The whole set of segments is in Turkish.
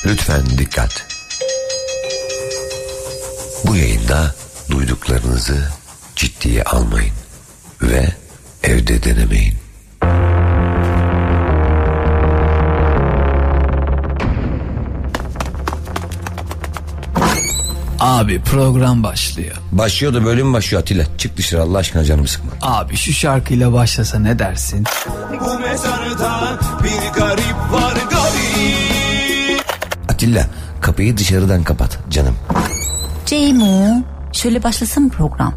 Lütfen dikkat. Bu yayında duyduklarınızı ciddiye almayın ve evde denemeyin. Abi program başlıyor. Başlıyor da böyle mi başlıyor Atilla? Çık dışarı Allah aşkına, canımı sıkma. Abi şu şarkıyla başlasa ne dersin? Bu mezarda bir garip var garip. Atilla, kapıyı dışarıdan kapat canım. Ceymo, şöyle başlasın program.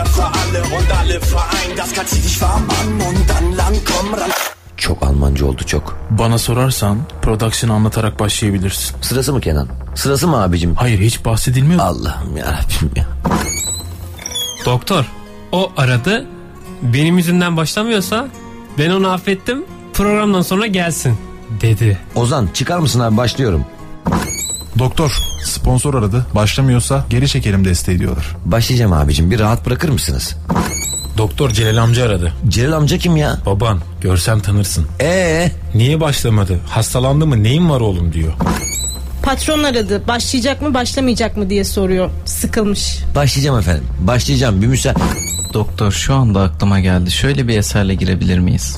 Çok Almanca oldu çok. Bana sorarsan production'ı anlatarak başlayabilirsin. Sırası mı Kenan? Sırası mı abicim? Hayır, hiç bahsedilmiyor. Allah'ım yarabbim ya. Doktor, o aradı. Benim yüzümden başlamıyorsa ben onu affettim. Programdan sonra gelsin dedi. Ozan çıkar mısın abi, başlıyorum. Doktor, sponsor aradı. Başlamıyorsa geri çekelim desteği diyorlar. Başlayacağım abicim, bir rahat bırakır mısınız? Doktor Celal amca aradı. Celal amca kim ya? Baban, görsen tanırsın. Niye başlamadı? Hastalandı mı? Neyin var oğlum diyor. Patron aradı. Başlayacak mı başlamayacak mı diye soruyor. Sıkılmış. Başlayacağım efendim. Başlayacağım. Bir müsaade. Doktor, şu anda aklıma geldi. Şöyle bir eserle girebilir miyiz?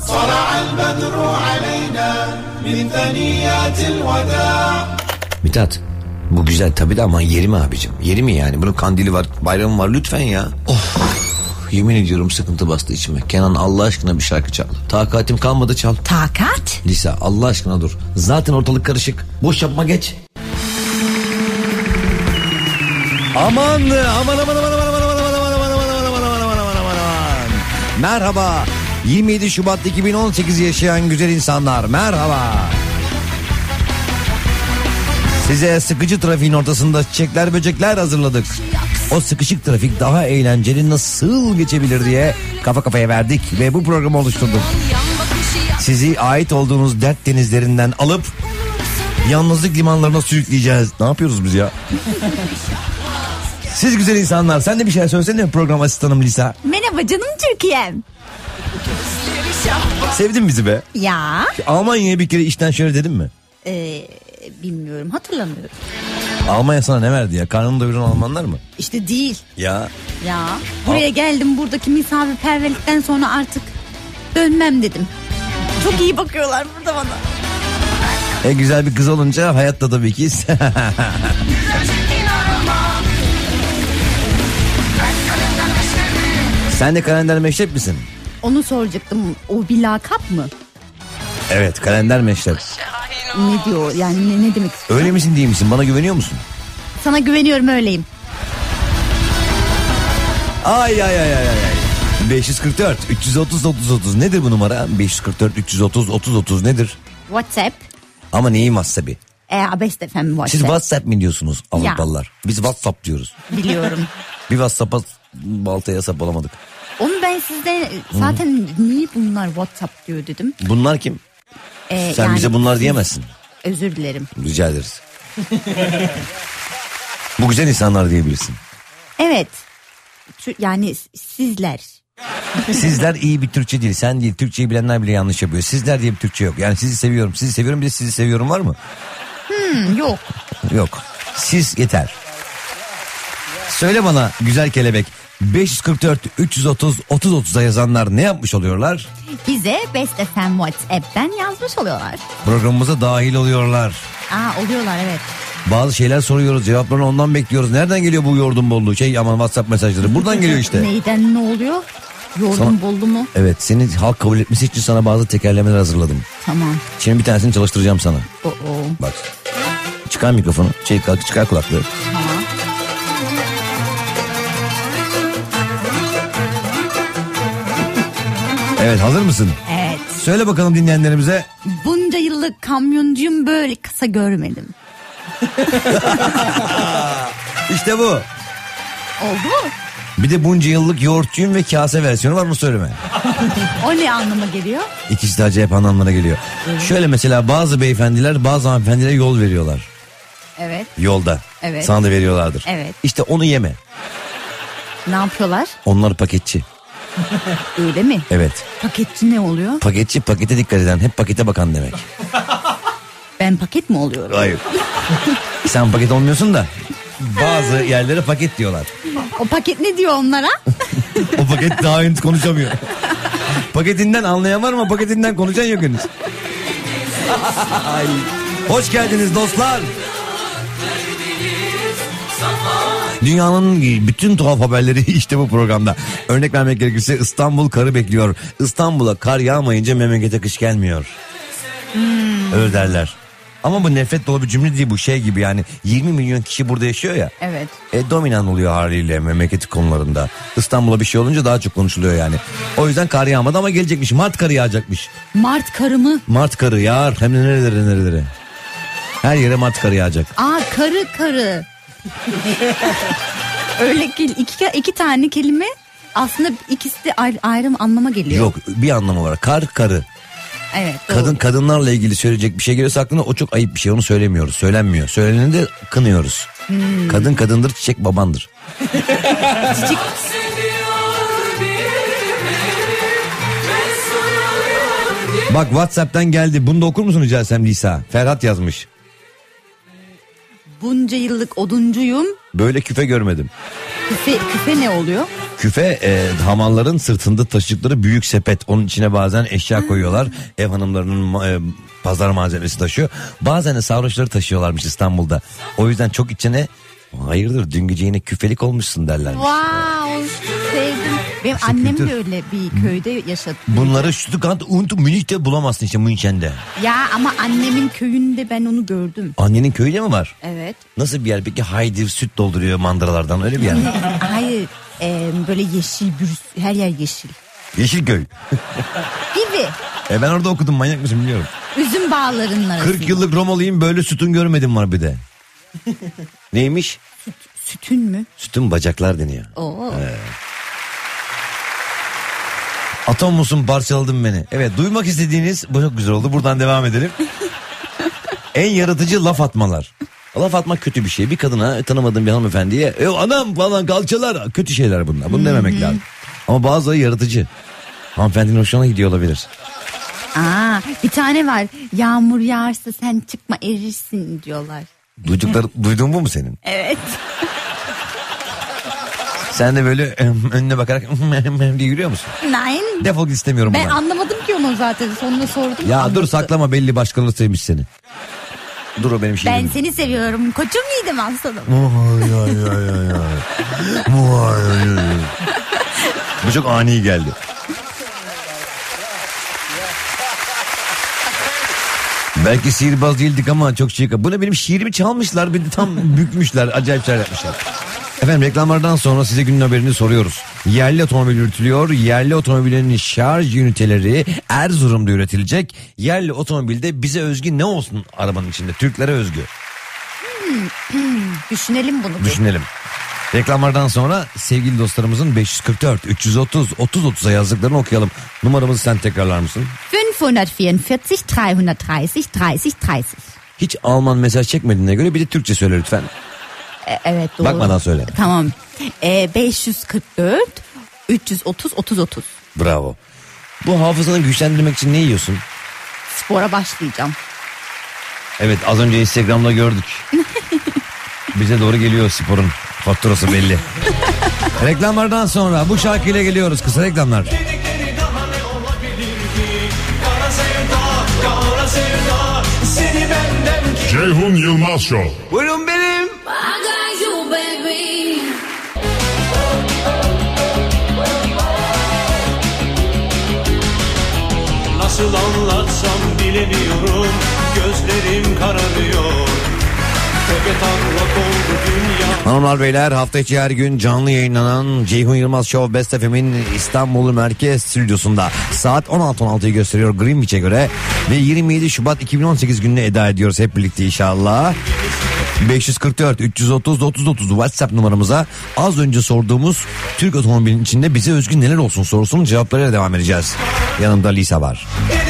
Mithat, bu güzel tabii de ama yeri mi abicim? Yeri mi yani? Bunun kandili var, bayramı var, lütfen ya. Yemin ediyorum sıkıntı bastı içime. Kenan Allah aşkına bir şarkı çal. Takatim kalmadı, çal. Takat? Lisa Allah aşkına dur. Zaten ortalık karışık. Boş yapma, geç. Aman. Merhaba. 27 Şubat 2018 yaşayan güzel insanlar. Merhaba. Size sıkıcı trafiğin ortasında çiçekler böcekler hazırladık. O sıkışık trafik daha eğlenceli nasıl geçebilir diye kafa kafaya verdik ve bu programı oluşturduk. Sizi ait olduğunuz dert denizlerinden alıp yalnızlık limanlarına sürükleyeceğiz. Ne yapıyoruz biz ya? Siz güzel insanlar, sen de bir şey söylesene program asistanım Lisa. Merhaba canım Türkiye'm. Sevdin bizi be. Ya. Almanya'ya bir kere işten şöyle dedim mi? Bilmiyorum, hatırlamıyorum. Almanya sana ne verdi ya? Karnını doyuran Almanlar mı? İşte değil. Ya. Buraya geldim, buradaki misafirperverlikten sonra artık dönmem dedim. Çok iyi bakıyorlar burada bana. Güzel bir kız olunca hayatta tabii ki. Sen de kalender meşrep misin? Onu soracaktım. O bir lakap mı? Evet, kalender meşrep. Ne diyor yani, ne demek istiyor? Öyle misin değil misin? Bana güveniyor musun? Sana güveniyorum, öyleyim. Ay. 544 330 30 nedir bu numara? 544 330 30 nedir? WhatsApp. Ama neyin WhatsApp'ı? Best FM WhatsApp. Siz WhatsApp mi diyorsunuz Avrupalılar? Biz WhatsApp diyoruz. Biliyorum. Bir WhatsApp'a baltaya sap olamadık. Onu ben sizden zaten niye bunlar WhatsApp diyor dedim. Bunlar kim? Sen yani bize bunlar diyemezsin. Özür dilerim. Rica ederiz. Bu güzel insanlar diyebilirsin. Evet. Yani sizler. Sizler iyi bir Türkçe değil. Sen değil. Türkçeyi bilenler bile yanlış yapıyor. Sizler diye bir Türkçe yok. Yani sizi seviyorum. Sizi seviyorum, bir de sizi seviyorum var mı? Yok. Yok. Siz yeter. Söyle bana güzel kelebek. 544 330 30'a yazanlar ne yapmış oluyorlar? Bize Best FM WhatsApp'ten yazmış oluyorlar. Programımıza dahil oluyorlar. Oluyorlar, evet. Bazı şeyler soruyoruz, cevaplarını ondan bekliyoruz. Nereden geliyor bu yoğurdun bolluğu? WhatsApp mesajları. Buradan geliyor işte. Neyden ne oluyor? Yoğurdun bollu mu? Evet, seni halk kabul etmesi için sana bazı tekerlemeler hazırladım. Tamam. Şimdi bir tanesini çalıştıracağım sana. Bak. Çıkar mikrofonu. Çıkar kulaklığı. Tamam. Evet, hazır mısın? Evet. Söyle bakalım dinleyenlerimize. Bunca yıllık kamyoncuyum, böyle kasa görmedim. İşte bu. Oldu mu? Bir de bunca yıllık yoğurtçuyum ve kase versiyonu var mı söyleme. O ne anlama geliyor? İkisi de acayip anlamlara geliyor. Evet. Şöyle mesela bazı beyefendiler bazı hanımefendilere yol veriyorlar. Evet. Yolda. Evet. Sana da veriyorlardır. Evet. İşte onu yeme. Ne yapıyorlar? Onlar paketçi. Öyle mi? Evet. Paketçi ne oluyor? Paketçi pakete dikkat eden, hep pakete bakan demek. Ben paket mi oluyorum? Hayır. Sen paket olmuyorsun da bazı yerlere paket diyorlar. O paket ne diyor onlara? O paket daha henüz konuşamıyor. Paketinden anlayan var ama paketinden konuşan yok henüz. Hoş geldiniz dostlar. Dünyanın bütün tuhaf haberleri işte bu programda. Örnek vermek gerekirse İstanbul karı bekliyor. İstanbul'a kar yağmayınca memlekete kış gelmiyor. Öyle derler. Ama bu nefret dolu bir cümle değil, bu şey gibi yani 20 milyon kişi burada yaşıyor ya. Evet. Dominan oluyor haliyle memleketi konularında. İstanbul'a bir şey olunca daha çok konuşuluyor yani. O yüzden kar yağmadı ama gelecekmiş. Mart karı yağacakmış. Mart karı mı? Mart karı yağar hem de nerelere. Her yere Mart karı yağacak. Karı. Öyle iki tane kelime aslında ikisi de ayrı anlama geliyor. Yok, bir anlamı var. Karı. Evet. Doğru. Kadınlarla ilgili söyleyecek bir şey geliyorsa aklına, o çok ayıp bir şey, onu söylemiyoruz. Söylenmiyor. Söyleneni de kınıyoruz. Kadın kadındır, çiçek babandır. Çiçek. Bak WhatsApp'tan geldi. Bunu da okur musun rica etsem Lisa? Ferhat yazmış. Bunca yıllık oduncuyum. Böyle küfe görmedim. Küfe ne oluyor? Küfe hamalların sırtında taşıdıkları büyük sepet. Onun içine bazen eşya koyuyorlar. Ev hanımlarının pazar malzemesi taşıyor. Bazen de sarhoşları taşıyorlarmış İstanbul'da. O yüzden çok içine hayırdır dün gece yine küfelik olmuşsun derlermiş. Wow, sevdim. Benim İşte annem kültür. de öyle bir köyde yaşadı. Bunları Stuttgart und Münih'te bulamazsın işte, München'de. Ya ama annemin köyünde ben onu gördüm. Annenin köyü de mi var? Evet. Nasıl bir yer peki? Haydir süt dolduruyor mandıralardan, öyle bir yer mi? Hayır, böyle yeşil, her yer yeşil. Yeşilköy. Gibi. Ben orada okudum, manyak mısın bilmiyorum. Üzüm bağlarının arasında. 40 yıllık Romalıyım, böyle sütun görmedim var bir de. Neymiş? Sütün mü? Sütun bacaklar deniyor. Oo. Atom musun, parçaladın beni. Evet, duymak istediğiniz bu çok güzel oldu. Buradan devam edelim. En yaratıcı laf atmalar. Laf atmak kötü bir şey. Bir kadına, tanımadığın bir hanımefendiye anam falan, kalçalar, kötü şeyler bunlar. Bunu dememek lazım. Ama bazıları yaratıcı. Hanımefendinin hoşuna gidiyor olabilir. Bir tane var. Yağmur yağarsa sen çıkma, erirsin diyorlar. Duyduğun bu mu senin? Evet. Sen de böyle önüne bakarak diye yürüyor musun? Nein. Defol git, istemiyorum Ben bunu. anlamadım ki onu zaten. Sonunda sordum. Ya Anlattı. dur saklama, belli başkaları sevmiş seni. Dur, o benim şeyim. Ben seni seviyorum. Koçum muydım aslanım? Bu çok ani geldi. Belki sihirbaz değildik ama çok şık. Bu ne, benim şiirimi çalmışlar, bir de tam bükmüşler, acayip şeyler yapmışlar. Efendim, reklamlardan sonra size günün haberini soruyoruz. Yerli otomobil üretiliyor. Yerli otomobillerin şarj üniteleri Erzurum'da üretilecek. Yerli otomobilde bize özgü ne olsun arabanın içinde? Türklere özgü. Düşünelim bunu. Düşünelim. Reklamlardan sonra sevgili dostlarımızın 544 330 3030'a yazdıklarını okuyalım. Numaramızı sen tekrarlar mısın? 544 330 30 30. Hiç Alman mesaj çekmediğine göre bir de Türkçe söyle lütfen. Evet, doğru. Bakmadan söyle. Tamam. 544 330 30. Bravo. Bu hafızanı güçlendirmek için ne yiyorsun? Spora başlayacağım. Evet, az önce Instagram'da gördük. Bize doğru geliyor sporun faturası belli. Reklamlardan sonra bu şarkıyla geliyoruz. Kısa reklamlar. Ceyhun Yılmaz Show. Buyurun benim. Nasıl anlatsam bilemiyorum, gözlerim kararıyor. Tepetanlak oldu dünya. Hanımlar beyler, hafta içi her gün canlı yayınlanan Ceyhun Yılmaz Show Best FM'in İstanbul Merkez Stüdyosu'nda saat 16.16'yı gösteriyor Greenwich'e göre ve 27 Şubat 2018 gününe eda ediyoruz hep birlikte inşallah. 544 330 30 WhatsApp numaramıza az önce sorduğumuz Türk otomobilinin içinde bize özgü neler olsun sorusunun cevaplarıyla devam edeceğiz. Yanımda Lisa var.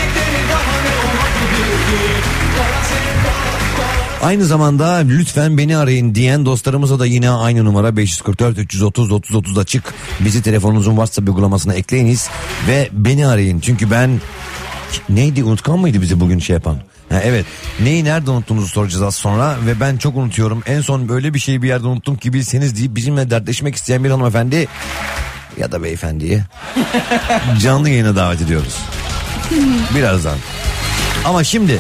Aynı zamanda lütfen beni arayın diyen dostlarımıza da yine aynı numara 544 330 30 açık. Bizi telefonunuzun WhatsApp uygulamasına ekleyiniz ve beni arayın. Çünkü ben neydi, unutkan mıydı bizi bugün şey yapan? Evet. Neyi nerede unuttuğunuzu soracağız az sonra ve ben çok unutuyorum. En son böyle bir şeyi bir yerde unuttum ki bilseniz deyip bizimle dertleşmek isteyen bir hanımefendi ya da beyefendiyi canlı yayına davet ediyoruz. Birazdan. Ama şimdi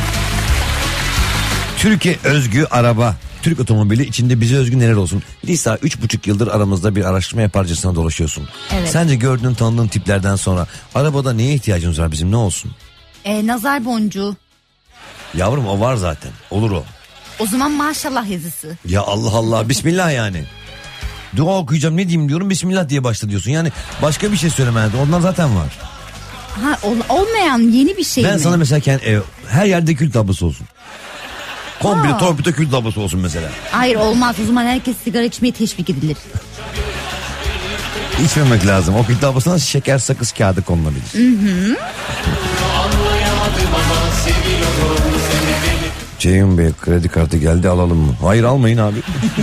Türkiye özgü araba, Türk otomobili içinde bize özgü neler olsun? Lisa 3,5 yıldır aramızda bir araştırma yaparcasına dolaşıyorsun. Evet. Sence gördüğün tanıdığın tiplerden sonra arabada neye ihtiyacımız var bizim, ne olsun? Nazar boncuğu. Yavrum o var zaten, olur o. O zaman maşallah yazısı. Ya Allah Allah, bismillah yani. Dua okuyacağım ne diyeyim diyorum, bismillah diye başla diyorsun. Yani başka bir şey söylemeden ondan zaten var. Ha, olmayan yeni bir şey Ben mi? sana mesela her yerde kül tablası olsun. Komple torpido kül tablası olsun mesela. Hayır olmaz, o zaman herkes sigara içmeye teşvik edilir. İçmemek lazım. O kül tablasına şeker sakız kağıdı konulabilir. Hı. Ceyhun Bey kredi kartı geldi, alalım mı? Hayır almayın abi.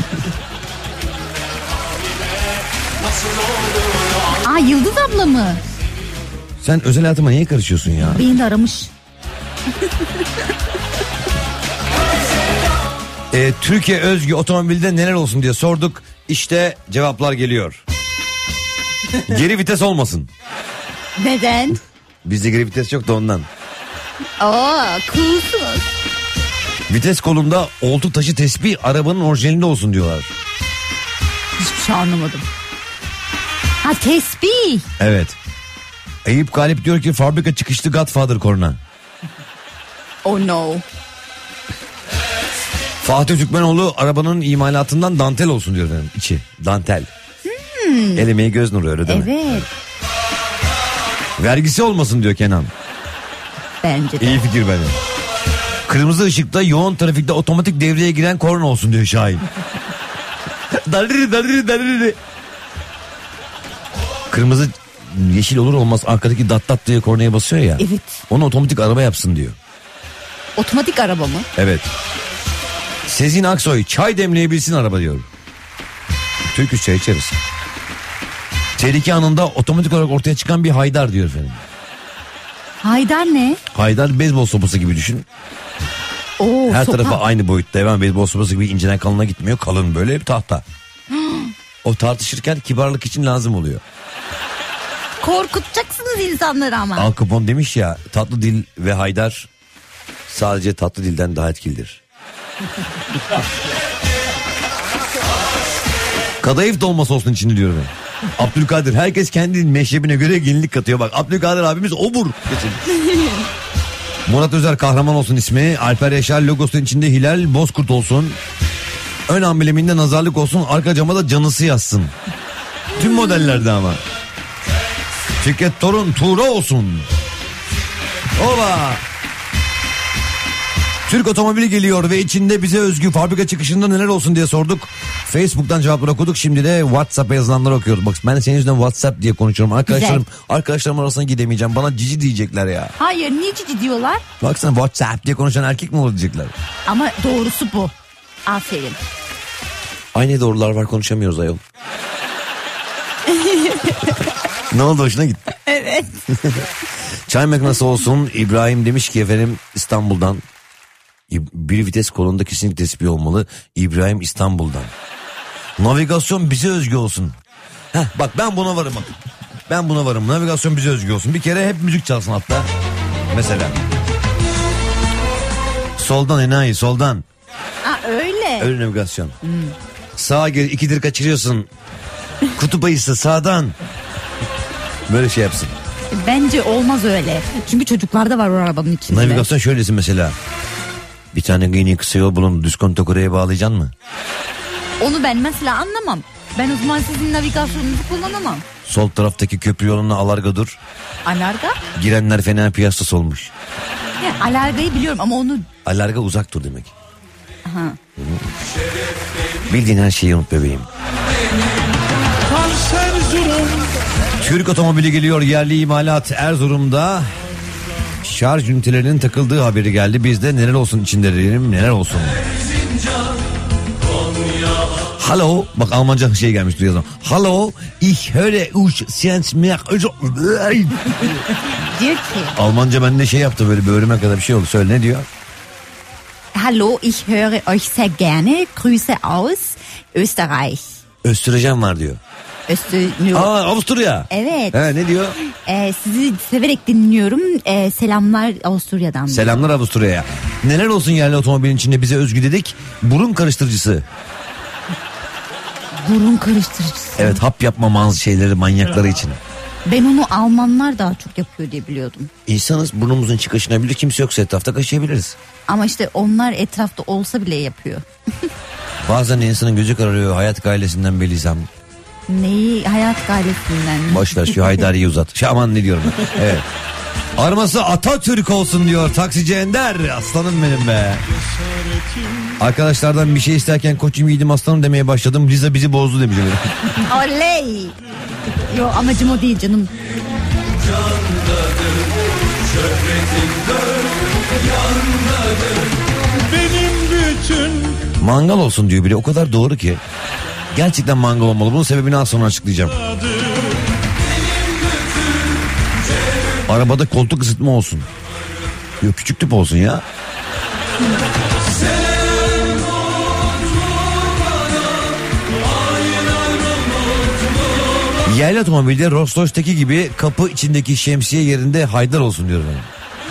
Yıldız abla mı? Sen özel hayatıma niye karışıyorsun ya? Beni de aramış. Türkiye özgü otomobilde neler olsun diye sorduk. İşte cevaplar geliyor. Geri vites olmasın. Neden? Bizde geri vites yok da ondan. Coolsunuz. Vites kolunda oltu taşı tespih arabanın orijinalinde olsun diyorlar. Hiçbir şey anlamadım. Tespih. Evet. Eyüp Galip diyor ki fabrika çıkışlı Godfather korna. Oh no. Fatih Türkmenoğlu arabanın imalatından dantel olsun diyor benim içi. Dantel. El emeği göz nuru, öyle değil mi? Evet. Vergisi olmasın diyor Kenan. Bence de. İyi fikir bence. Kırmızı ışıkta yoğun trafikte otomatik devreye giren korna olsun diyor Şahin. Dariri. Kırmızı yeşil olur olmaz arkadaki dat diye kornaya basıyor ya. Evet. Onu otomatik araba yapsın diyor. Otomatik araba mı? Evet. Sezin Aksoy çay demleyebilsin araba diyor. Türk çay içeriz. Tehlike anında otomatik olarak ortaya çıkan bir haydar diyor efendim. Haydar ne? Haydar beyzbol sopası gibi düşün. Her tarafı aynı boyutta. Hemen beyzbol sopası gibi inceden kalına gitmiyor. Kalın böyle bir tahta. O tartışırken kibarlık için lazım oluyor. Korkutacaksınız insanları ama. Al Capone demiş ya, tatlı dil ve haydar sadece tatlı dilden daha etkilidir. Kadayıf dolması olsun içinde diyorum ben. Abdülkadir, herkes kendi meşrebine göre yenilik katıyor. Bak Abdülkadir abimiz obur. Murat Özer kahraman olsun ismi. Alper Yaşar logosunun içinde hilal bozkurt olsun. Ön ambleminde nazarlık olsun. Arka cama da canısı yazsın. Tüm modellerde ama. Fikret Torun Tuğra olsun. Oba. Türk otomobili geliyor ve içinde bize özgü fabrika çıkışında neler olsun diye sorduk. Facebook'tan cevaplar okuduk. Şimdi de WhatsApp'a yazılanları okuyoruz. Bak ben de senin yüzünden WhatsApp diye konuşuyorum. Arkadaşlarım arasına gidemeyeceğim. Bana cici diyecekler ya. Hayır, niye cici diyorlar? Baksana WhatsApp diye konuşan erkek mi olur diyecekler. Ama doğrusu bu. Aferin. Aynı doğrular var, konuşamıyoruz ayol. Ne oldu, hoşuna gitti? Evet. Çay makinesi olsun. İbrahim demiş ki efendim İstanbul'dan. Bir vites kolunda kesinlikle tespih olmalı. İbrahim İstanbul'dan. Navigasyon bize özgü olsun. Bak ben buna varım. Ben buna varım. Navigasyon bize özgü olsun. Bir kere hep müzik çalsın hatta. Mesela. Soldan enayi, soldan. Öyle. Öyle navigasyon. Sağa geri 2'dir kaçırıyorsun. Kutup ayısı sağdan. Böyle şey yapsın. Bence olmaz öyle. Çünkü çocuklar da var o arabanın içinde. Navigasyon şöylesin mesela. Bir tane giyini kısa yol bulun, düzkonto Kore'ye bağlayacaksın mı? Onu ben mesela anlamam. Ben o zaman sizin navigasyonunuzu kullanamam. Sol taraftaki köprü yoluna alarga dur. Alarga? Girenler fena piyasası olmuş. Alargayı biliyorum ama onu... Alarga uzak dur demek. Aha. Bildiğin her şeyi unut bebeğim. Türk otomobili geliyor, yerli imalat Erzurum'da. Şarj ünitelerinin takıldığı haberi geldi. Bizde neler olsun içinde diyelim, neler olsun. Hallo, bak Almanca şey gelmiş duyuyor. Hallo, ich höre euch sens mehr. Diyor ki. Almanca bende şey yaptı, böyle böğrüme kadar bir şey oldu. Söyle, ne diyor? hallo, ich höre euch sehr gerne. Grüße aus Österreich. Östüreceğim var diyor. Avusturya. Evet. Ne diyor? Sizi severek dinliyorum. Selamlar Avusturya'dan. Selamlar Avusturya'ya. Neler olsun yerli otomobilin içinde bize özgü dedik. Burun karıştırıcısı. Burun karıştırıcısı. Evet, hap yapma şeyleri manyakları için. Ben onu Almanlar daha çok yapıyor diye biliyordum. İnsanız, burnumuzun çıkışına kimse yoksa etrafta kaşıyabiliriz. Ama işte onlar etrafta olsa bile yapıyor. Bazen insanın gözü kararıyor, hayat gailesinden beliysem. Neyi? Hayat gailesinden. Boş ver şu Haydari'yi uzat. Aman ne diyorum ben. Evet. Arması Atatürk olsun diyor taksici Ender. Aslanım benim be. Arkadaşlardan bir şey isterken koçum yiğidim aslanım demeye başladım. Liza bizi bozdu demiş. Oley. Yo, amacım o değil canım. Mangal olsun diyor biri, o kadar doğru ki. Gerçekten mangal olmalı. Bunun sebebini az sonra açıklayacağım. Arabada koltuk ısıtma olsun. Yok, küçük tüp olsun ya. Yerli otomobilde Rolls-Royce'teki gibi kapı içindeki şemsiye yerinde Haydar olsun diyorum ben.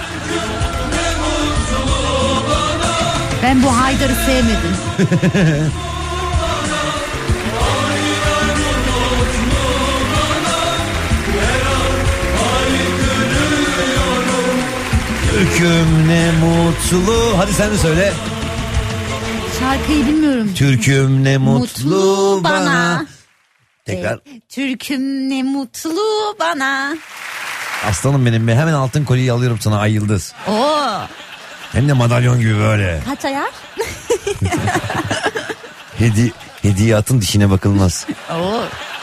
Ben bu Haydar'ı sevmedim. Türk'üm ne mutlu. Hadi sen de söyle. Şarkıyı bilmiyorum. Türk'üm ne mutlu bana. Tekrar. Türk'üm ne mutlu bana. Aslanım benim be, hemen altın kolyeyi alıyorum sana Ay Yıldız. Oo. Hem de madalyon gibi böyle. Kaç ayar? Hediye atın dişine bakılmaz. Oo.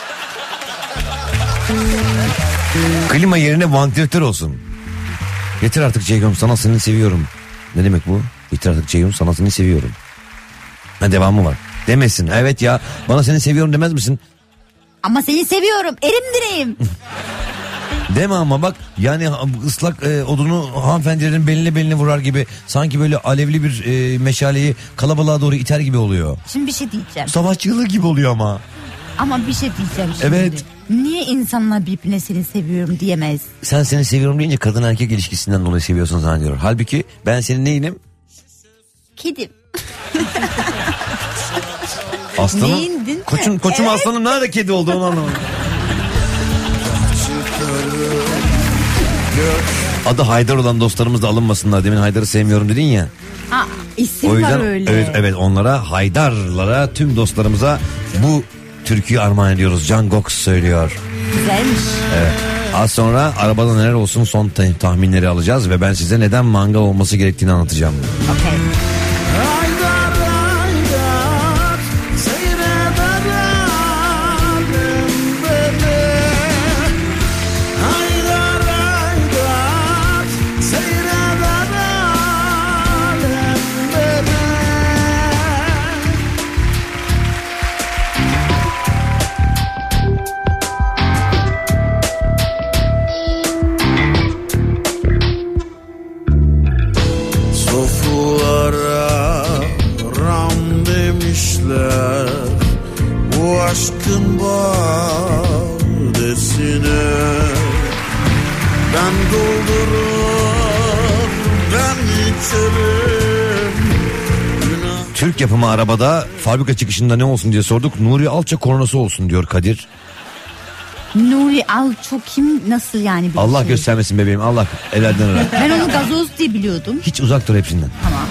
Klima yerine vantilatör olsun. Yeter artık Ceyhun, sana seni seviyorum. Ne demek bu? Yeter artık Ceyhun, sana seni seviyorum. Devamı var. Demesin. Evet ya, bana seni seviyorum demez misin? Ama seni seviyorum. Erim direğim. Deme ama bak, yani ıslak odunu hanımefendilerin beline vurar gibi, sanki böyle alevli bir meşaleyi kalabalığa doğru iter gibi oluyor. Şimdi bir şey diyeceğim. Savaşçılığı gibi oluyor ama. Ama bir şey diyeceğim şimdi. Evet. Niye insanlar birbirine seni seviyorum diyemez? Sen seni seviyorum deyince kadın erkek ilişkisinden dolayı seviyorsun zannediyor. Halbuki ben senin neyinim? Kedim. Aslanım. Neyindin? Koçum evet. Aslanım nerede kedi oldu onu anlamadım. Adı Haydar olan dostlarımız da alınmasınlar. Demin Haydar'ı sevmiyorum dedin ya. Ha, isim o yüzden, var öyle. Evet onlara, Haydar'lara, tüm dostlarımıza bu türküyü armağan ediyoruz. Can Gox söylüyor. Güzelmiş. Evet. Az sonra arabada neler olsun son tahminleri alacağız ve ben size neden mangal olması gerektiğini anlatacağım. Okay. Aşkın badesine ben doldurur, ben içerim. Türk yapımı arabada fabrika çıkışında ne olsun diye sorduk. Nuri Alço kornası olsun diyor Kadir. Nuri Alço kim, nasıl yani? Allah şey göstermesin bebeğim, Allah evlerden öğren. Ben onu gazoz diye biliyordum. Hiç uzak dur hepsinden. Tamam.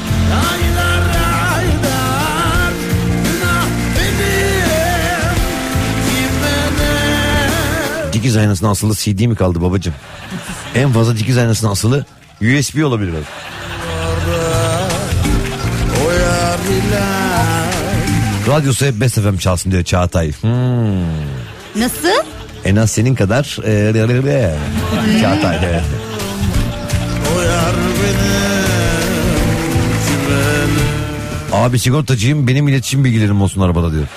Dikiz aynasına asılı CD mi kaldı babacığım? En fazla dikiz aynasına asılı USB olabilir. Radyosu hep Best FM çalsın diyor Çağatay. Nasıl? En az senin kadar Çağatay evet. Abi sigortacıyım, benim iletişim bilgilerim olsun arabada diyor.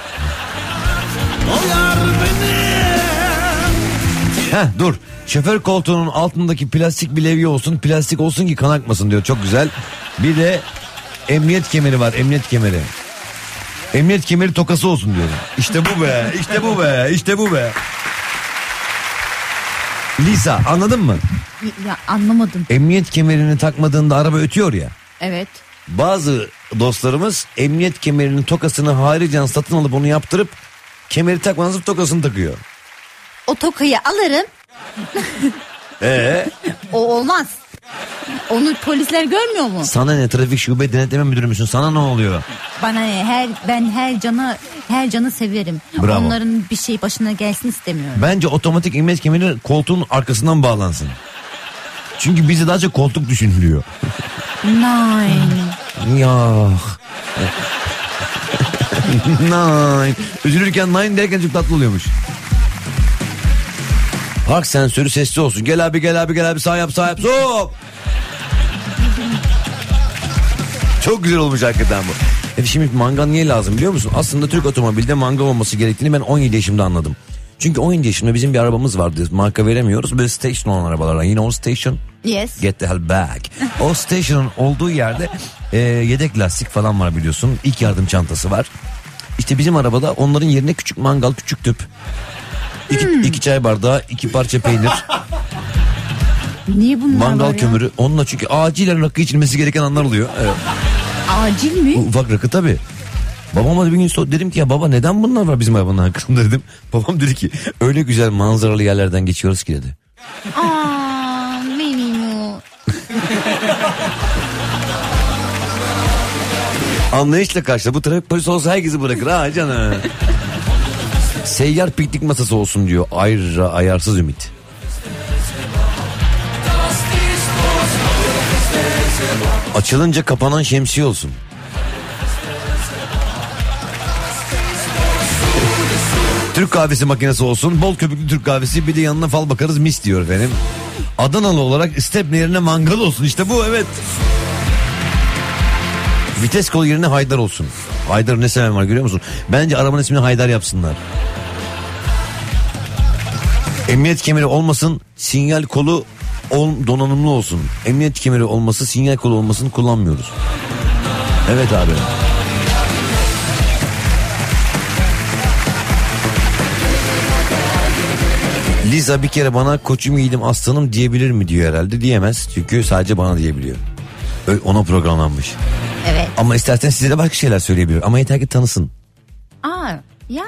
Dur, şoför koltuğunun altındaki plastik bir levye olsun, plastik olsun ki kan akmasın diyor, çok güzel. Bir de emniyet kemeri var, emniyet kemeri. Emniyet kemeri tokası olsun diyorum. İşte bu be, işte bu be, işte bu be. Lisa, anladın mı? Ya anlamadım. Emniyet kemerini takmadığında araba ötüyor ya. Evet. Bazı dostlarımız emniyet kemerinin tokasını haricen satın alıp onu yaptırıp kemeri takmadan tokasını takıyor. O tokayı alırım. O olmaz. Onu polisler görmüyor mu? Sana ne, trafik şube denetleme müdürü müsün? Sana ne oluyor? Bana ne, ben her canı severim. Bravo. Onların bir şey başına gelsin istemiyorum. Bence otomatik emniyet kemeri koltuğun arkasından bağlansın. Çünkü bize daha çok koltuk düşünülüyor. Nine. Ya. Nine. Üzülürken nine derken çok tatlı oluyormuş. Park sensörü sesli olsun. Gel abi, gel abi, gel abi, sağ yap, sağ yap, hop. Çok güzel olmuş hakikaten bu. Şimdi mangal niye lazım biliyor musun? Aslında Türk otomobilde mangal olması gerektiğini ben 17 yaşımda anladım. Çünkü 17 yaşımda bizim bir arabamız vardı. Marka veremiyoruz. Böyle station olan arabalar. Yine o station. Yes. Get the hell back. O station'ın olduğu yerde yedek lastik falan var biliyorsun. İlk yardım çantası var. İşte bizim arabada onların yerine küçük mangal, küçük tüp. İki çay bardağı, 2 parça peynir. Niye bunlar mangal var kömürü. Ya? Onunla çünkü acilen rakı içilmesi gereken anlar oluyor. Evet. Acil mi? Ufak rakı tabii. Babama bir gün dedim ki ya baba neden bunlar var bizim arabanın hakkında dedim. Babam dedi ki öyle güzel manzaralı yerlerden geçiyoruz ki dedi. Benim. Anlayışla karşıla, bu trafik polisi olsa herkesi bırakır ha canım. Seyyar piknik masası olsun diyor ayarsız ümit. Açılınca kapanan şemsiye olsun. Türk kahvesi makinesi olsun, bol köpüklü Türk kahvesi, bir de yanına fal bakarız mis diyor efendim. Adanalı olarak istepne yerine mangal olsun, işte bu, evet. Vites kolu yerine Haydar olsun. Haydar ne seven var görüyor musun? Bence arabanın ismini Haydar yapsınlar. Emniyet kemeri olmasın, sinyal kolu donanımlı olsun. Emniyet kemeri olması, sinyal kolu olmasını kullanmıyoruz. Evet abi. Liza bir kere bana koçum yiğidim aslanım diyebilir mi diyor herhalde. Diyemez çünkü sadece bana diyebiliyor. Ona programlanmış. Evet. Ama istersen size de başka şeyler söyleyebilir. Ama yeter ki tanısın. Ya.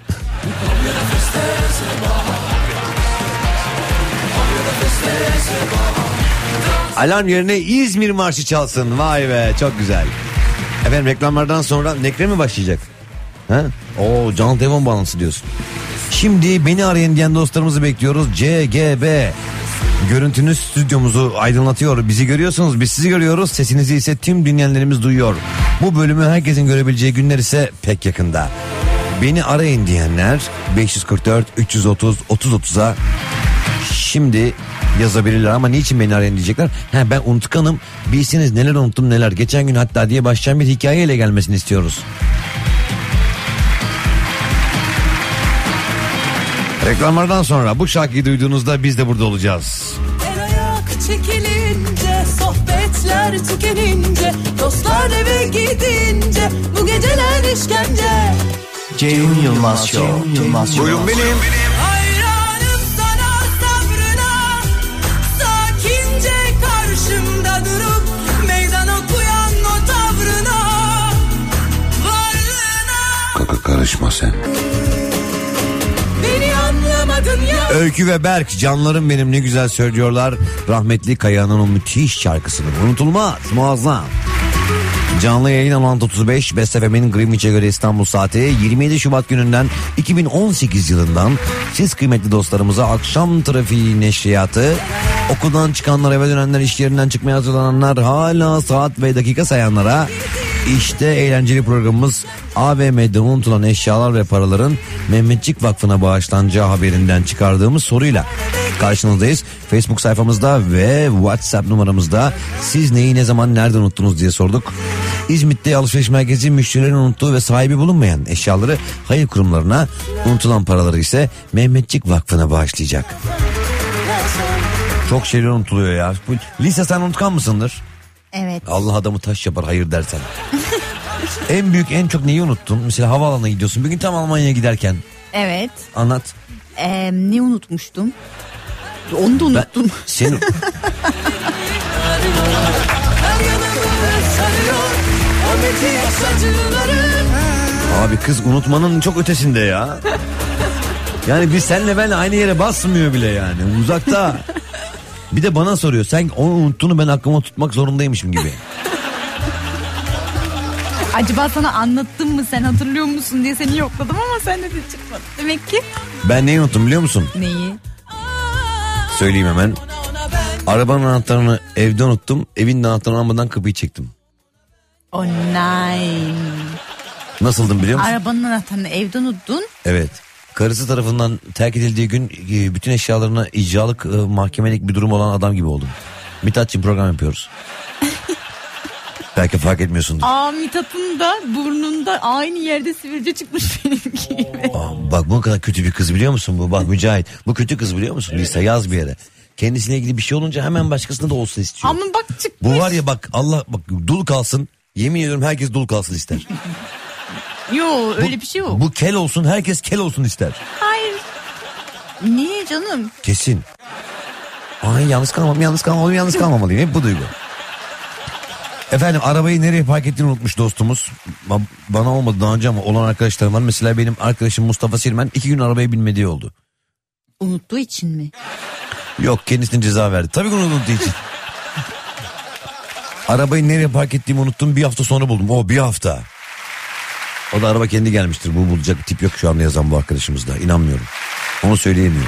Alarm yerine İzmir marşı çalsın. Vay be, çok güzel. Efendim reklamlardan sonra nekre mi başlayacak? Ha? Oo, canlı telefon bağlantısı diyorsun. Şimdi beni arayın diyen dostlarımızı bekliyoruz. CGB. Görüntünüz stüdyomuzu aydınlatıyor. Bizi görüyorsunuz, biz sizi görüyoruz. Sesinizi ise tüm dinleyenlerimiz duyuyor. Bu bölümü herkesin görebileceği günler ise pek yakında. Beni arayın diyenler 544 330 3030'a şimdi yazabilirler ama niçin beni arayın diyecekler. Ben unutkanım, bilseniz neler unuttum neler. Geçen gün hatta diye başlayan bir hikayeyle gelmesini istiyoruz. Reklamlardan sonra bu şarkıyı duyduğunuzda biz de burada olacağız. El ayak çekilince, sohbetler tükenince, dostlar eve gidince, bu geceler işkence. Ceyhun Yılmaz Show. Buyurun benim. Hayranım sana sabrına, sakince karşımda durup meydan okuyan o tavrına, varlığına. Karışma sen. Beni anlamadın ya. Öykü ve Berk, canlarım benim, ne güzel söylüyorlar. Rahmetli Kaya'nın o müthiş şarkısını. Unutulmaz, muazzam. Canlı yayın 16.35 Best FM'in Greenwich'e göre İstanbul saati 27 Şubat gününden 2018 yılından siz kıymetli dostlarımıza akşam trafiği neşriyatı, okuldan çıkanlar, eve dönenler, iş yerinden çıkmaya hazırlananlar, hala saat ve dakika sayanlara işte eğlenceli programımız AVM'de unutulan eşyalar ve paraların Mehmetçik Vakfı'na bağışlanacağı haberinden çıkardığımız soruyla karşınızdayız. Facebook sayfamızda ve WhatsApp numaramızda siz neyi ne zaman nerede unuttunuz diye sorduk. İzmit'te alışveriş merkezi müşterilerin unuttuğu ve sahibi bulunmayan eşyaları hayır kurumlarına, unutulan paraları ise Mehmetçik Vakfı'na bağışlayacak. Çok şeyler unutuluyor ya. Lisa, sen unutkan mısındır? Evet. Allah adamı taş yapar hayır dersen. En büyük en çok neyi unuttun? Mesela havaalanına gidiyorsun. Bir gün tam Almanya'ya giderken. Evet. Anlat. Ne unutmuştum? Onu da unuttum. Seni... Abi kız unutmanın çok ötesinde ya. Yani biz senle benle aynı yere basmıyor bile yani. Uzakta. Bir de bana soruyor. Sen onu unuttuğunu ben aklıma tutmak zorundaymışım gibi. Acaba sana anlattım mı, sen hatırlıyor musun diye seni yokladım ama sen de çıkmadı. Demek ki. Ben neyi unuttum biliyor musun? Neyi? Söyleyeyim hemen. Arabanın anahtarını evde unuttum. Evin anahtarını almadan kapıyı çektim. Oh nine. Nasıldım biliyor musun? Arabanın anahtarını evde unuttun. Evet. Karısı tarafından terk edildiği gün bütün eşyalarına icralık mahkemelik bir durum olan adam gibi oldum. Mithat'cığım program yapıyoruz. Belki fark etmiyorsundur. Mithat'ın da burnunda aynı yerde sivilce çıkmış benimki gibi. Bak bu kadar kötü bir kız biliyor musun bu? Bak Mücahit bu kötü kız biliyor musun? Lisa yaz bir yere. Kendisiyle ilgili bir şey olunca hemen başkasında da olsun istiyor. Ama bak çıkmış. Bu var ya bak Allah bak dul kalsın. Yemin ediyorum herkes dul kalsın ister. Yo öyle bir şey yok. Bu kel olsun herkes kel olsun ister. Hayır. Niye canım? Kesin. Ay yalnız kalmamalıyım. Hep bu duygu. Efendim arabayı nereye park ettiğini unutmuş dostumuz. Bana olmadı daha önce ama olan arkadaşlarım var. Mesela benim arkadaşım Mustafa Silmen 2 gün arabaya binmediği oldu. Unuttuğu için mi? Yok kendisine ceza verdi. Tabii ki unuttuğu için. Arabayı nereye park ettiğimi unuttum, bir hafta sonra buldum. Bir hafta. O da araba kendi gelmiştir. Bu bulacak tip yok şu anda yazan bu arkadaşımızda. İnanmıyorum. Onu söyleyemiyor.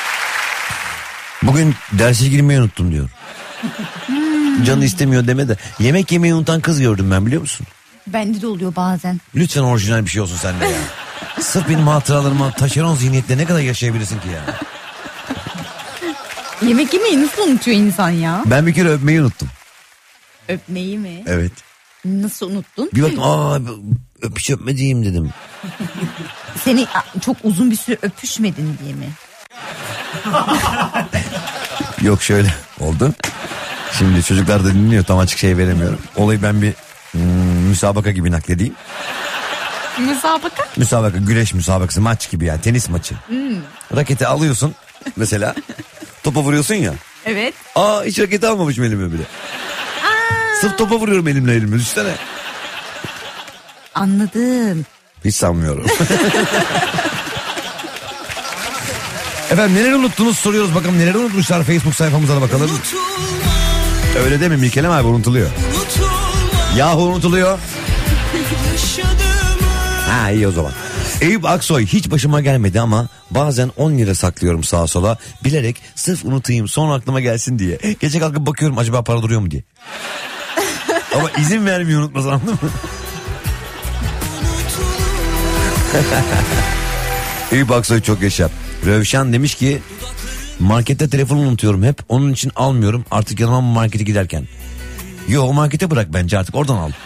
Bugün derse girmeyi unuttum diyor. Canı istemiyor deme de. Yemek yemeyi unutan kız gördüm ben biliyor musun? Bende de oluyor bazen. Lütfen orijinal bir şey olsun sende ya. Sırf benim hatıralarıma taşeron zihniyetle ne kadar yaşayabilirsin ki ya? Yemek yemeyi nasıl unutuyor insan ya? Ben bir kere öpmeyi unuttum. Öpmeyi mi? Evet. Nasıl unuttun? Bir baktım öpmediğim dedim. Seni çok uzun bir süre öpüşmedin diye mi? Yok şöyle oldu. Şimdi çocuklar da dinliyor tam açık şey veremiyorum. Olayı ben bir müsabaka gibi nakledeyim. Müsabaka? Müsabaka güreş müsabakası maç gibi yani tenis maçı. Raketi alıyorsun mesela topa vuruyorsun ya. Evet. Hiç raketi almamışım elime bile. Sırf topa vuruyorum elimle düşünsene. Anladım. Hiç sanmıyorum. Efendim neler unuttunuz soruyoruz bakalım neler unutmuşlar Facebook sayfamıza da bakalım. Öyle deme Mirkelem abi unutuluyor. Yahu unutuluyor. İyi o zaman. Eyüp Aksoy hiç başıma gelmedi ama bazen 10 lira saklıyorum sağa sola bilerek sırf unutayım sonra aklıma gelsin diye. Gece kalkıp bakıyorum acaba para duruyor mu diye. Ama izin vermiyor unutmaz anladın mı? Eyüp Aksoy çok yaşa. Rövşan demiş ki markette telefonu unutuyorum hep onun için almıyorum artık yanıma markete giderken. Yo markete bırak bence artık oradan al.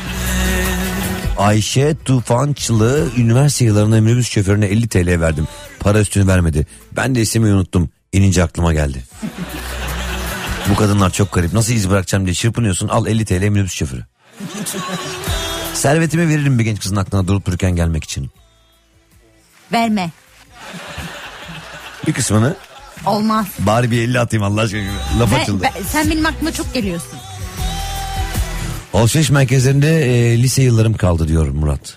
Ayşe Tufançlı üniversite yıllarında minibüs şoförüne 50 TL verdim. Para üstünü vermedi. Ben de istemeyi unuttum. İnince aklıma geldi. Bu kadınlar çok garip. Nasıl iz bırakacağım diye çırpınıyorsun. Al 50 TL minibüs şoförü. Servetimi veririm bir genç kızın aklına durup dururken gelmek için. Verme. Bir kısmını. Olmaz. Bari bir 50 atayım Allah aşkına. Laf açıldı. Sen benim aklıma çok geliyorsun. Alışveriş merkezlerinde lise yıllarım kaldı diyor Murat.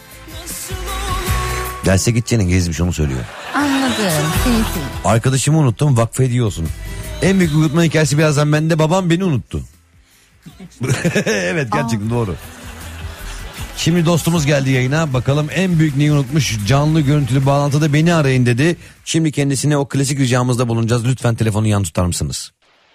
Derse gideceğine gezmiş onu söylüyor. Anladım. Arkadaşımı unuttum vakfı ediyorsun. En büyük unutma hikayesi birazdan bende babam beni unuttu. Evet gerçekten doğru. Şimdi dostumuz geldi yayına. Bakalım en büyük neyi unutmuş? Canlı görüntülü bağlantıda beni arayın dedi. Şimdi kendisine o klasik ricamızda bulunacağız. Lütfen telefonu yan tutar mısınız?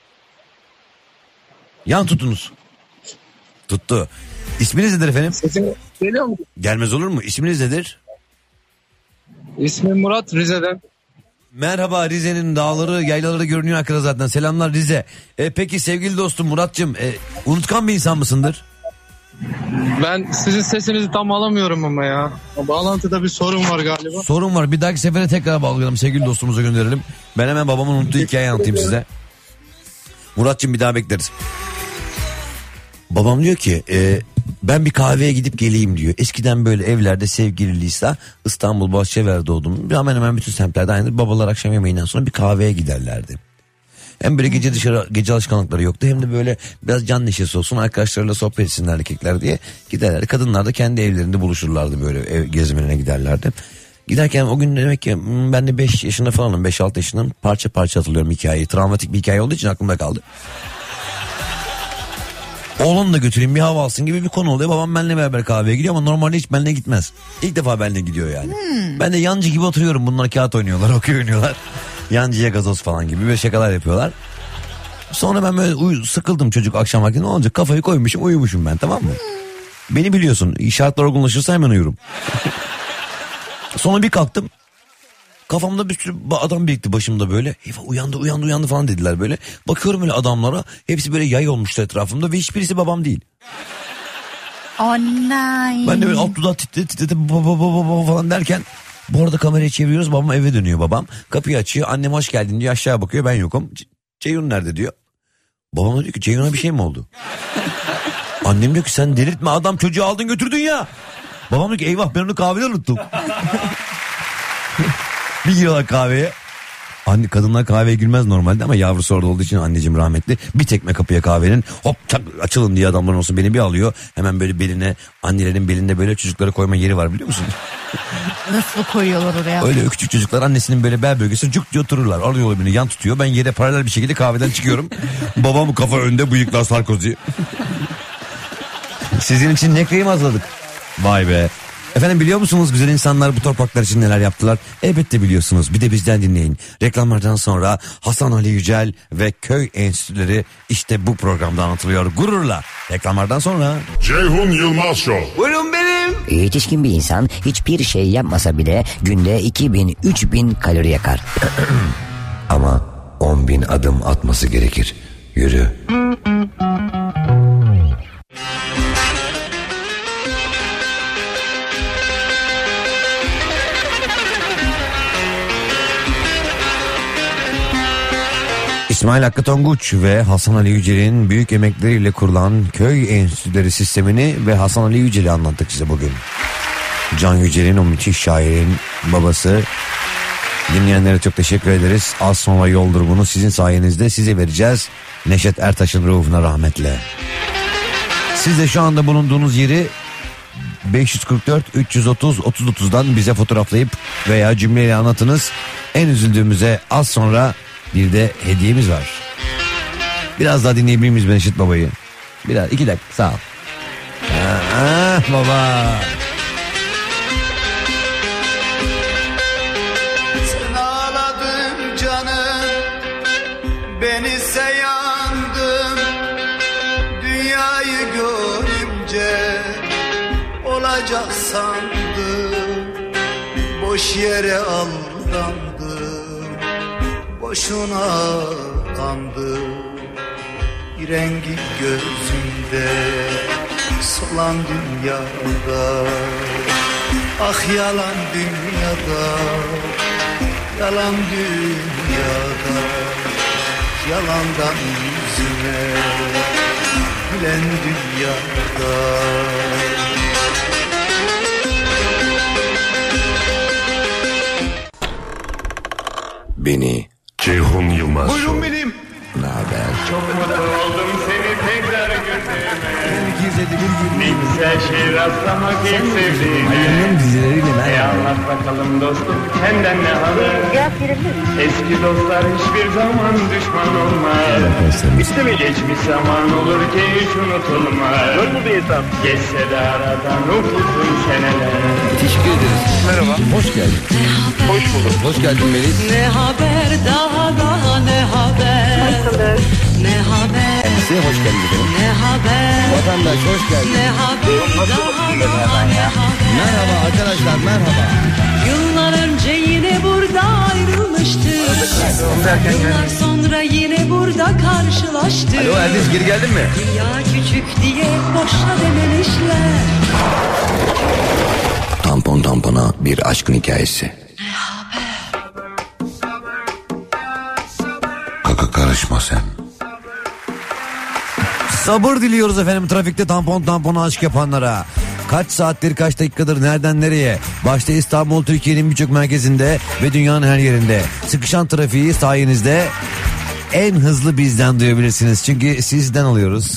Yan tutunuz. Tuttu. İsminiz nedir efendim? Sesim geliyor mu? Gelmez olur mu? İsminiz nedir? İsmim Murat, Rize'den. Merhaba, Rize'nin dağları yaylaları görünüyor arkada zaten. Selamlar Rize. Peki sevgili dostum Murat'cığım unutkan bir insan mısındır? Ben sizin sesinizi tam alamıyorum ama ya. Bağlantıda bir sorun var galiba. Sorun var. Bir dahaki sefere tekrar bağlayalım. Sevgili dostumuza gönderelim. Ben hemen babamın unuttuğu hikayeyi anlatayım size. Murat'cığım bir daha bekleriz. Babam diyor ki ben bir kahveye gidip geleyim diyor. Eskiden böyle evlerde sevgililiyse İstanbul Bahçever'de doğdum. Hemen hemen bütün semtlerde aynıdır. Babalar akşam yemeğinden sonra bir kahveye giderlerdi. Hem böyle gece alışkanlıkları yoktu, hem de böyle biraz can neşesi olsun, arkadaşlarıyla sohbet etsinler erkekler diye giderlerdi. Kadınlar da kendi evlerinde buluşurlardı, böyle ev gezmelerine giderlerdi. Giderken o gün demek ki ben de 5 yaşında falanım, 5-6 yaşındayım, parça parça hatırlıyorum hikayeyi. Travmatik bir hikaye olduğu için aklımda kaldı. Oğlanı da götüreyim bir hava alsın gibi bir konu oluyor. Babam benimle beraber kahveye gidiyor ama normalde hiç benimle gitmez. İlk defa benimle gidiyor yani. Ben de yancı gibi oturuyorum, bunlar kağıt oynuyorlar, okey oynuyorlar. Yancıya gazoz falan gibi böyle şakalar yapıyorlar. Sonra ben böyle sıkıldım, çocuk akşam vakti ne olacak, kafayı koymuşum, uyumuşum ben, tamam mı? Beni biliyorsun, şartlar olgunlaşırsa hemen uyurum. Sonra bir kalktım. Kafamda bir sürü adam birikti başımda böyle. Eyvah, uyandı falan dediler böyle. Bakıyorum öyle adamlara, hepsi böyle yay olmuştu etrafımda ve hiçbirisi babam değil. Anay. Ben de böyle alt dudağı titredi baba falan derken, bu arada kamerayı çeviriyoruz, babam eve dönüyor babam. Kapıyı açıyor, annem hoş geldin diyor, aşağı bakıyor, ben yokum. Ceyhun nerede diyor. Babam diyor ki Ceyhun'a bir şey mi oldu? Annem diyor ki sen delirtme, adam çocuğu aldın götürdün ya. Babam diyor ki eyvah, ben onu kahvede unuttum. Bir giriyorlar kahveye. Anne, kadınlar kahveye girmez normalde ama yavrusu orada olduğu için anneciğim rahmetli. Bir tekme kapıya kahvenin, hop çak, açılın diye adamların olsun, beni bir alıyor. Hemen böyle beline, annelerin belinde böyle çocukları koyma yeri var, biliyor musun? Nasıl koyuyorlar oraya? Öyle küçük çocuklar annesinin böyle bel bölgesine cuk diye otururlar. Alıyorlar beni, yan tutuyor. Ben yere paralel bir şekilde kahveden çıkıyorum. Babam kafa önde, bıyıklar Sarkozy. Sizin için ne kıyım hazırladık. Vay be. Efendim, biliyor musunuz güzel insanlar bu topraklar için neler yaptılar? Elbette biliyorsunuz. Bir de bizden dinleyin. Reklamlardan sonra Hasan Ali Yücel ve Köy Enstitüleri işte bu programda anlatılıyor gururla. Reklamlardan sonra. Ceyhun Yılmaz Show. Buyurun benim. Yetişkin bir insan hiçbir şey yapmasa bile günde 2000-3000 kalori yakar. Ama 10.000 adım atması gerekir. Yürü. İsmail Hakkı Tonguç ve Hasan Ali Yücel'in büyük emekleriyle kurulan köy enstitüleri sistemini ve Hasan Ali Yücel'i anlattık size bugün. Can Yücel'in, o müthiş şairin babası. Dinleyenlere çok teşekkür ederiz. Az sonra yol durumunu sizin sayenizde size vereceğiz. Neşet Ertaş'ın ruhuna rahmetle. Siz de şu anda bulunduğunuz yeri 544-330-30-30'dan bize fotoğraflayıp veya cümleyle anlatınız. En üzüldüğümüze az sonra bir de hediyemiz var. Biraz daha dinleyebilir miyiz Neşet Baba'yı? Biraz, 2 dakika, sağ ol. Baba. Sen ağladın canım, benise yandım. Dünyayı görünce olacak sandım. Boş yere aldandım. Boşuna kandım, bir rengi gözümde solan dünyada. Ah yalan dünyada, yalan dünyada, yalandan yüzüme gülen dünyada. Beni Ceyhun Yılmaz. Buyurun benim. Ne haber? Çok mutlu oldum seni tekrar gözlerime. Ne güzel şey rastlamak ilk sevdiğime. Anlat bakalım dostum, senden ne haber? Eski dostlar hiçbir zaman düşman olmaz. Bitti mi geçmiş zaman olur ki hiç unutulmaz. Var mı bir hesap? Geçse de aradan uzun seneler. Teşekkür ederiz. Merhaba. Hoş geldin. Hoş bulduk. Hoş geldin Melis. Ne haber daha ne haber? Ne haber? Size hoş geldiniz efendim. Ne haber? Vatandaş hoş geldin. Ne haber daha ne haber? Merhaba arkadaşlar, merhaba. Yıllar önce yine burada ayrılmıştık. Yıllar sonra yine burada karşılaştık. Alo Erdinç, geri geldin mi? Dünya küçük diye boşa dememişler. Tampon tampona bir aşkın hikayesi. Ne haber? Kaka karışma sen. Sabır diliyoruz efendim trafikte tampona aşk yapanlara. Kaç saattir kaç dakikadır nereden nereye? Başta İstanbul, Türkiye'nin birçok merkezinde ve dünyanın her yerinde. Sıkışan trafiği sayenizde en hızlı bizden duyabilirsiniz. Çünkü sizden alıyoruz.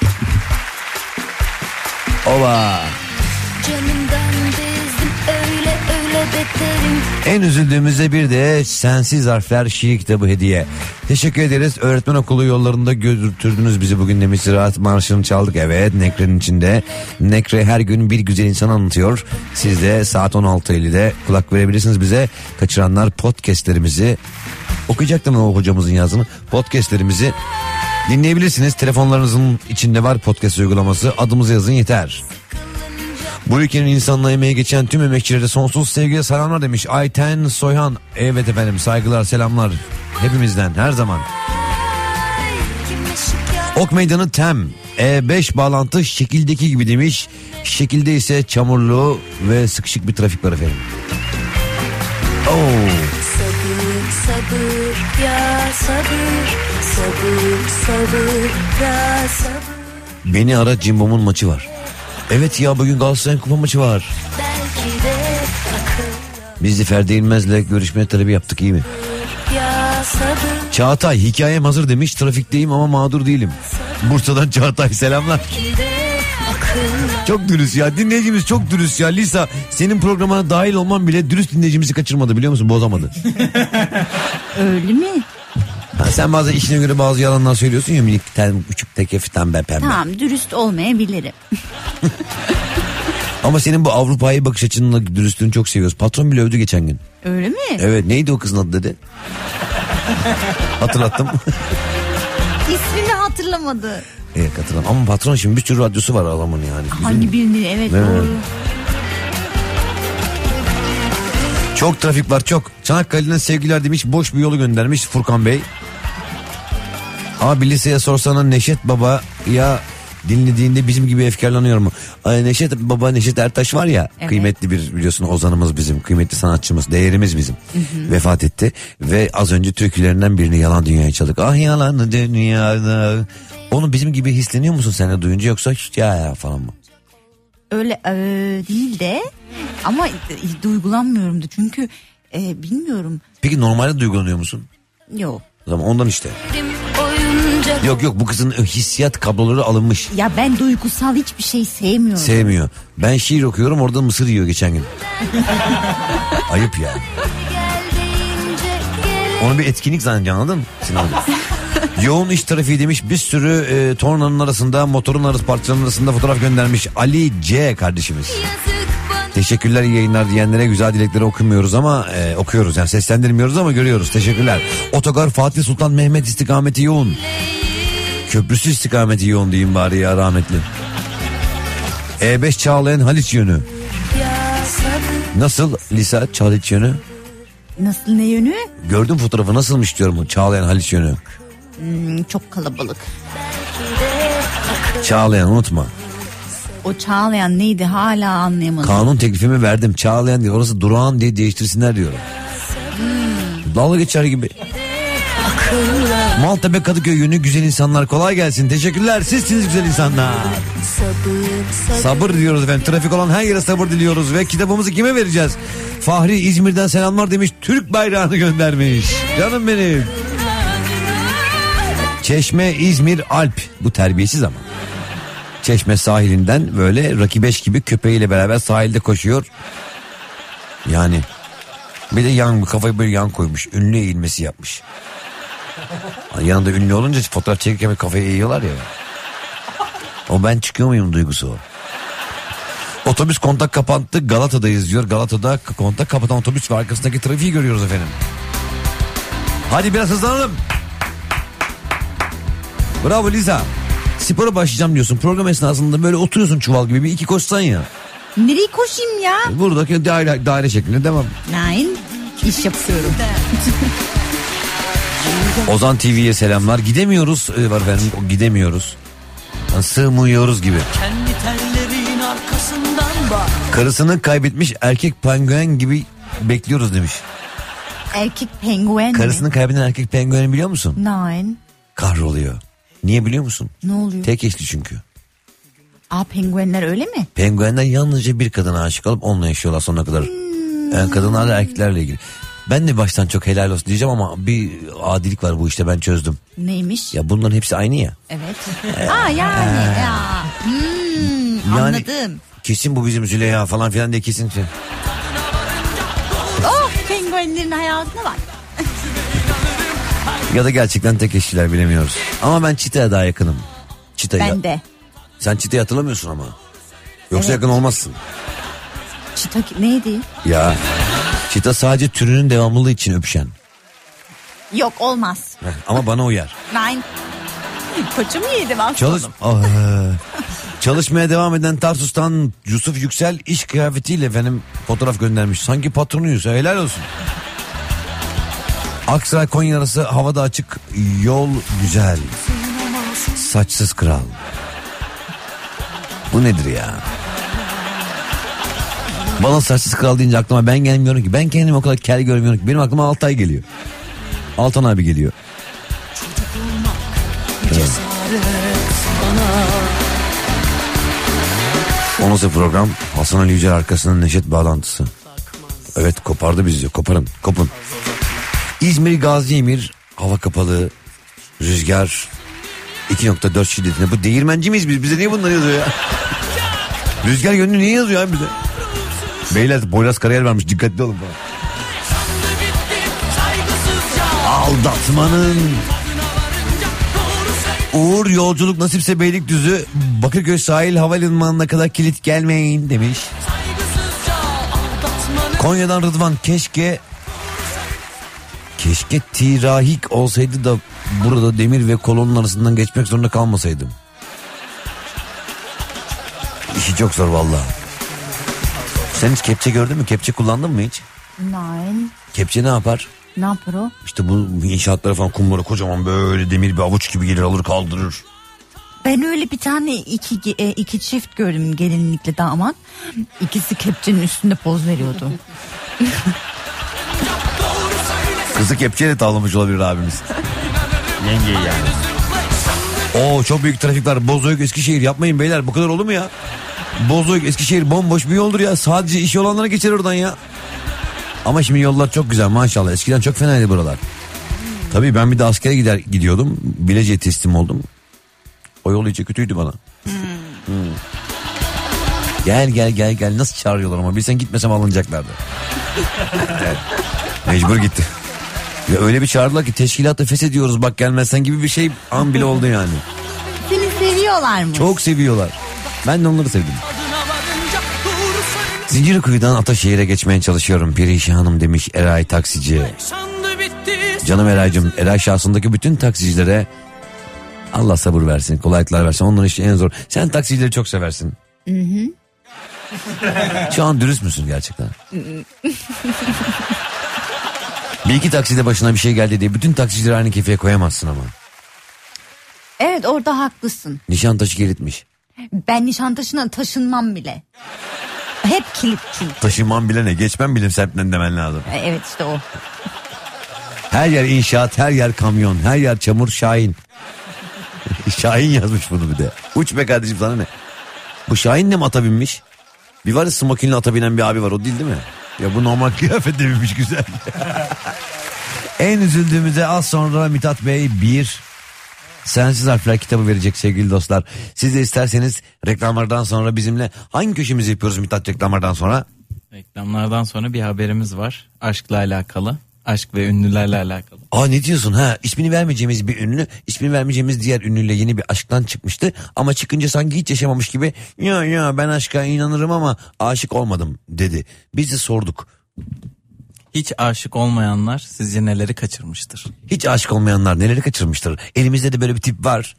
Oba. Canımdan bezdim öyle beterim. En üzüldüğümüzde bir de Sensiz Harfler şiir kitabı hediye. Teşekkür ederiz. Öğretmen okulu yollarında götürdünüz bizi bugün demiş. Rahat marşını çaldık. Evet, Nekre'nin içinde. Nekre her gün bir güzel insan anlatıyor. Siz de saat 16.50'de kulak verebilirsiniz bize. Kaçıranlar podcastlerimizi, okuyacaktım o hocamızın yazını. Podcastlerimizi dinleyebilirsiniz. Telefonlarınızın içinde var podcast uygulaması. Adımızı yazın yeter. Bu ülkenin insanlığa emeği geçen tüm emekçilere sonsuz sevgiyle selamlar demiş Ayten Soyhan. Evet efendim, saygılar selamlar hepimizden her zaman. Ok Meydanı Tem E5 bağlantı şekildeki gibi demiş. Şekilde ise çamurlu ve sıkışık bir trafik var efendim. Sabır ya sabır, sabır ya sabır. Beni ara, Cimbom'un maçı var. Evet ya, bugün Galatasaray'ın kupa maçı var. Biz de Ferdi İlmez'le görüşme talebi yaptık, iyi mi? Çağatay hikayem hazır demiş. Trafikteyim ama mağdur değilim. Bursa'dan Çağatay selamlar. Çok dürüst ya, dinleyicimiz çok dürüst ya. Lisa, senin programına dahil olman bile dürüst dinleyicimizi kaçırmadı, biliyor musun? Bozamadı. Öyle mi? Ha, sen bazen işine göre bazı yalanlar söylüyorsun ya, minik küçük tekeften ben pembe. Tamam, dürüst olmayabilirim. Ama senin bu Avrupa'yı bakış açınla dürüstlüğünü çok seviyoruz. Patron bile övdü geçen gün. Öyle mi? Evet, neydi o kızın adı dedi. Hatırlattım. İsmini hatırlamadı. Evet, hatırlam. Ama patron şimdi bir sürü radyosu var adamın yani. Hangi birini? Evet, doğru. Çok trafik var çok. Çanakkale'den sevgiler demiş. Boş bir yolu göndermiş Furkan Bey. Abi liseye sorsana Neşet Baba ya dinlediğinde bizim gibi efkarlanıyor mu? Neşet Baba, Neşet Ertaş var ya, evet. Kıymetli bir, biliyorsun, ozanımız bizim, kıymetli sanatçımız, değerimiz bizim. Vefat etti ve az önce türkülerinden birini Yalan Dünya'yı çaldık. Ah yalan dünyada. Onu bizim gibi hisleniyor musun sen de duyunca, yoksa ya falan mı? Öyle değil de ama duygulanmıyorum da çünkü bilmiyorum. Peki normalde duygulanıyor musun? Yok. O zaman ondan işte. Yok bu kızın hissiyat kabloları alınmış. Ya ben duygusal hiçbir şey sevmiyorum. Sevmiyor. Ben şiir okuyorum, orada mısır yiyor geçen gün. Ayıp ya. Onu bir etkinlik zannediyor, anladın mı? Yoğun iş trafiği demiş, bir sürü tornanın arasında, motorun arası parçalarının arasında fotoğraf göndermiş Ali C kardeşimiz. Teşekkürler, iyi yayınlar diyenlere güzel dilekleri okumuyoruz ama okuyoruz yani, seslendirmiyoruz ama görüyoruz. Teşekkürler. Otogar Fatih Sultan Mehmet istikameti yoğun. Köprüsü istikameti yoğun diyeyim bari ya, rahmetli. E5 Çağlayan Haliç yönü. Nasıl Lisa, Haliç yönü? Nasıl, ne yönü? Gördüm fotoğrafı, nasılmış diyorum Çağlayan Haliç yönü. Çok kalabalık. Çağlayan unutma. O Çağlayan neydi hala anlayamadım. Kanun teklifimi verdim, Çağlayan diye, orası Durağan diye değiştirsinler diyorum. Dalga geçer gibi. Maltepe Kadıköy yönü güzel insanlar, kolay gelsin. Teşekkürler, sizsiniz güzel insanlar. Sabır diliyoruz efendim. Trafik olan her yere sabır diliyoruz ve kitabımızı kime vereceğiz? Fahri İzmir'den selamlar demiş. Türk bayrağını göndermiş. Canım benim. Çeşme, İzmir, Alp. Bu terbiyesiz ama. Çeşme sahilinden böyle Rakibeş gibi köpeğiyle beraber sahilde koşuyor. Yani bir de kafayı böyle yan koymuş. Ünlü eğilmesi yapmış. Yanında ünlü olunca fotoğraf çekirken kafayı eğiyorlar ya. O ben çıkıyor muyum duygusu o. Otobüs kontak kapattı, Galata'dayız diyor. Galata'da kontak kapatan otobüs ve arkasındaki trafiği görüyoruz efendim. Hadi biraz hızlanalım. Bravo Liza. Spora başlayacağım diyorsun. Program esnasında böyle oturuyorsun çuval gibi, bir iki koşsan ya. Nereye koşayım ya? Buradaki daire şeklinde devam. Nein, iş yapıyorum. Ozan TV'ye selamlar. Gidemiyoruz var efendim, gidemiyoruz. Yani sığmıyoruz gibi. Kendi tellerin arkasından bak. Karısını kaybetmiş erkek penguen gibi bekliyoruz demiş. Erkek penguen mi? Karısını kaybeden erkek pengueni biliyor musun? Nein. Kahroluyor. Niye biliyor musun? Ne oluyor? Tek eşli çünkü. Penguenler öyle mi? Penguenler yalnızca bir kadına aşık olup onunla yaşıyorlar sonuna kadar. Yani kadınlarla erkeklerle ilgili. Ben de baştan çok helal olsun diyeceğim ama bir adilik var bu işte, ben çözdüm. Neymiş? Ya bunların hepsi aynı ya. Evet. Ya. Anladım. Kesin bu bizim Züleyha falan filan diye kesin. Penguenlerin hayatına bak. Ya da gerçekten tek eşliler, bilemiyoruz. Ama ben Çita'ya daha yakınım. Ben de. Sen Çita'yı hatırlamıyorsun ama. Yoksa yakın olmazsın. Çita neydi? Ya Çita sadece türünün devamlılığı için öpüşen. Yok, olmaz. Ama bana uyar. Nein. Koçum yedim aslında. Çalışmaya devam eden Tarsus'tan Yusuf Yüksel iş kıyafetiyle efendim fotoğraf göndermiş. Sanki patronuyuz, helal olsun. Aksaray Konya arası havada açık, yol güzel. Saçsız kral. Bu nedir ya? Bana saçsız kral deyince aklıma ben gelmiyorum ki. Ben kendimi o kadar kel görmüyorum ki. Benim aklıma Altay geliyor. Altan abi geliyor. Evet. O nasıl program? Hasan Ali Yücel arkasının Neşet bağlantısı. Evet, kopardı bizi. Kopun. İzmir Gaziemir hava kapalı, rüzgar 2.4 şiddetinde. Bu değirmenci miyiz biz? Bize niye bunları yazıyor ya? Rüzgar yönünü niye yazıyor abi bize? Beyler, Boyraz Karayel varmış, dikkatli olun falan. Aldatmanın Uğur yolculuk nasipse Beylikdüzü Bakırköy sahil havalimanına kadar kilit gelmeyin demiş. Konya'dan Rıdvan, keşke tirahik olsaydı da burada demir ve kolonun arasından geçmek zorunda kalmasaydım. İşi çok zor vallahi. Sen hiç kepçe gördün mü? Kepçe kullandın mı hiç? Nein. Kepçe ne yapar? Ne yapar o? İşte bu inşaatlara falan kumlara kocaman böyle demir bir avuç gibi gelir, alır kaldırır. Ben öyle bir tane iki çift gördüm, gelinlikle damat. İkisi kepçenin üstünde poz veriyordu. Kızı kepçeyle tavlamış olabilir abimiz. Yengeyi yani. Oo, çok büyük trafik var. Bozüyük Eskişehir, yapmayın beyler, bu kadar olur mu ya? Bozüyük Eskişehir bomboş bir yoldur ya. Sadece iş olanlara geçer oradan ya. Ama şimdi yollar çok güzel maşallah. Eskiden çok fenaydı buralar. Tabii ben bir de askere gidiyordum. Bilecik'e teslim oldum. O yol iyice kötüydü bana. Gel nasıl çağırıyorlar ama bilsen gitmesem alınacaklardı. Evet. Mecbur gitti. Ya öyle bir çağırdılar ki teşkilatı feshediyoruz bak gelmezsen gibi bir şey an bile oldu yani. Seni seviyorlar mı? Çok seviyorlar. Ben de onları sevdim. Zincirlikuyu'dan Ataşehir'e geçmeye çalışıyorum. Perişanım demiş Eray taksici. Canım Eray'cığım, Eray şahsındaki bütün taksicilere Allah sabır versin, kolaylıklar versin. Onların işi en zor. Sen taksicileri çok seversin. Şu an dürüst müsün gerçekten? Bir iki takside başına bir şey geldi diye bütün taksicileri aynı kefeye koyamazsın ama. Evet, orada haklısın. Nişantaşı kilitmiş. Ben Nişantaşı'na taşınmam bile. Hep kilit çünkü. Taşınmam bile ne? Geçmem bilim serpmen demen lazım. Evet, işte o. Her yer inşaat, her yer kamyon, her yer çamur, Şahin. Şahin yazmış bunu bir de. Uç be kardeşim, sana ne? Bu Şahin de mi ata binmiş? Bir var ya smokinli ata binen bir abi var, o değil mi? Ya bu normal kıyafetle binmiş, güzel. En üzüldüğümüzde az sonra Mithat Bey bir Sensiz Harfler kitabı verecek sevgili dostlar. Siz de isterseniz reklamlardan sonra bizimle hangi köşemizi yapıyoruz Mithat reklamlardan sonra? Reklamlardan sonra bir haberimiz var. Aşkla alakalı. Aşk ve ünlülerle alakalı. Aa, ne diyorsun ha? İsmini vermeyeceğimiz bir ünlü, ismini vermeyeceğimiz diğer ünlüyle yeni bir aşktan çıkmıştı. Ama çıkınca sanki hiç yaşamamış gibi ya ben aşka inanırım ama aşık olmadım dedi. Biz de sorduk. Hiç aşık olmayanlar sizce neleri kaçırmıştır? Hiç aşık olmayanlar neleri kaçırmıştır? Elimizde de böyle bir tip var.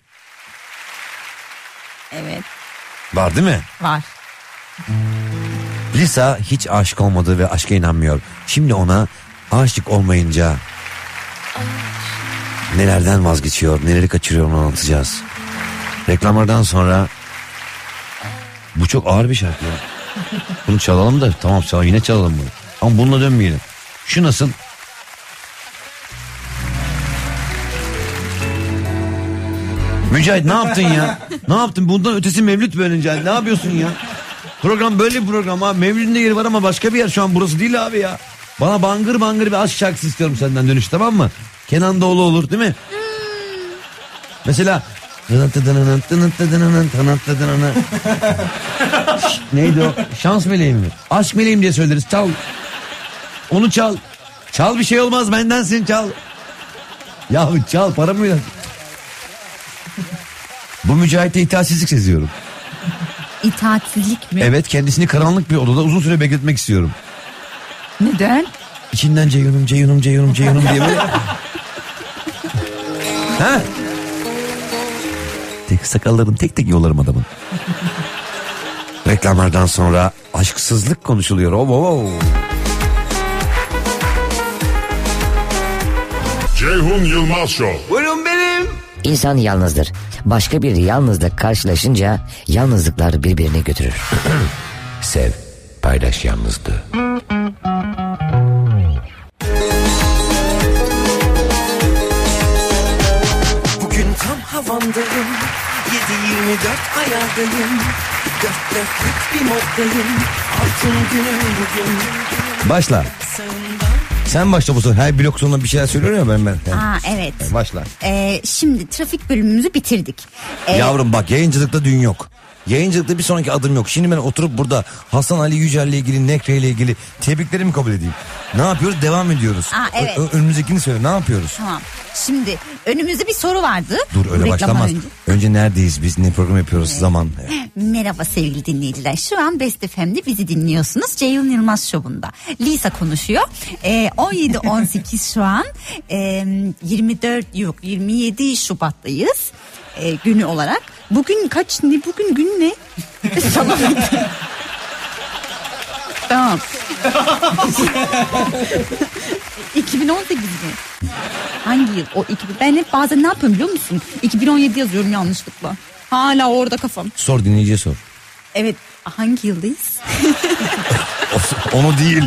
Evet. Var değil mi? Var. Lisa hiç aşık olmadı ve aşka inanmıyor. Şimdi ona aşık olmayınca nelerden vazgeçiyor, neleri kaçırıyor onu anlatacağız. Reklamlardan sonra. Bu çok ağır bir şarkı ya. Bunu çalalım da tamam, yine çalalım bunu. Ama bununla dönmeyelim. Şu nasıl? Mücahit ne yaptın ya? Ne yaptın? Bundan ötesi Mevlüt bölünce. Ne yapıyorsun ya? Program böyle bir program abi. Mevlüt'ün de yeri var ama başka bir yer. Şu an burası değil abi ya. Bana bangır bangır bir aşk şarkısı istiyorum senden dönüş, tamam mı? Kenan Doğulu olur değil mi? Mesela neydi o? Şans meleğim mi? Aşk meleğim diye söyleriz. Çal. Onu çal. Çal, bir şey olmaz, bendensin, çal. Yahu çal, para mı? Bu Mücahit'e itaatsizlik seziyorum. İtaatsizlik mi? Evet, kendisini karanlık bir odada uzun süre bekletmek istiyorum. Neden? İçinden Ceyhun'um diye böyle. Ha? Tek sakallarını tek tek yolarım adamın. Reklamlardan sonra aşksızlık konuşuluyor. Ceyhun Yılmaz Show. Buyurun benim. İnsan yalnızdır. Başka bir yalnızla karşılaşınca yalnızlıklar birbirini götürür. Sev, paylaş yalnızlığı. Bugün tam havamdayım, 7/24 ayardayım, dört dörtlük bir moddayım, altın günüm bugün. Başla. Sen başla bu sefer. Her blok sonunda bir şeyler söylüyor ya ben. Aa evet. Başla. Şimdi trafik bölümümüzü bitirdik. Yavrum bak, yayıncılıkta dün yok. Yayıncılıkta bir sonraki adım yok. Şimdi ben oturup burada Hasan Ali Yücel'le ilgili, Nekre ile ilgili tebriklerimi kabul edeyim. Ne yapıyoruz? Devam ediyoruz. Evet. Önümüzdekini söyle. Ne yapıyoruz? Tamam. Şimdi önümüzde bir soru vardı. Dur, öyle başlamaz. Önce neredeyiz biz? Ne program yapıyoruz? Zaman. Merhaba sevgili dinleyiciler. Şu an Best FM'de bizi dinliyorsunuz. Ceyhun Yılmaz Show'unda. Lisa konuşuyor. 17-18 şu an. 27 Şubat'tayız. Günü olarak. Bugün kaç? Ne bugün gün ne? Tamam. Tamam. 2018 mi? Hangi yıl? O 2000. Ben hep bazen ne yapıyorum biliyor musun? 2017 yazıyorum yanlışlıkla. Hala orada kafam. Sor, dinleyiciye sor. Evet. Hangi yıldayız? Onu değil.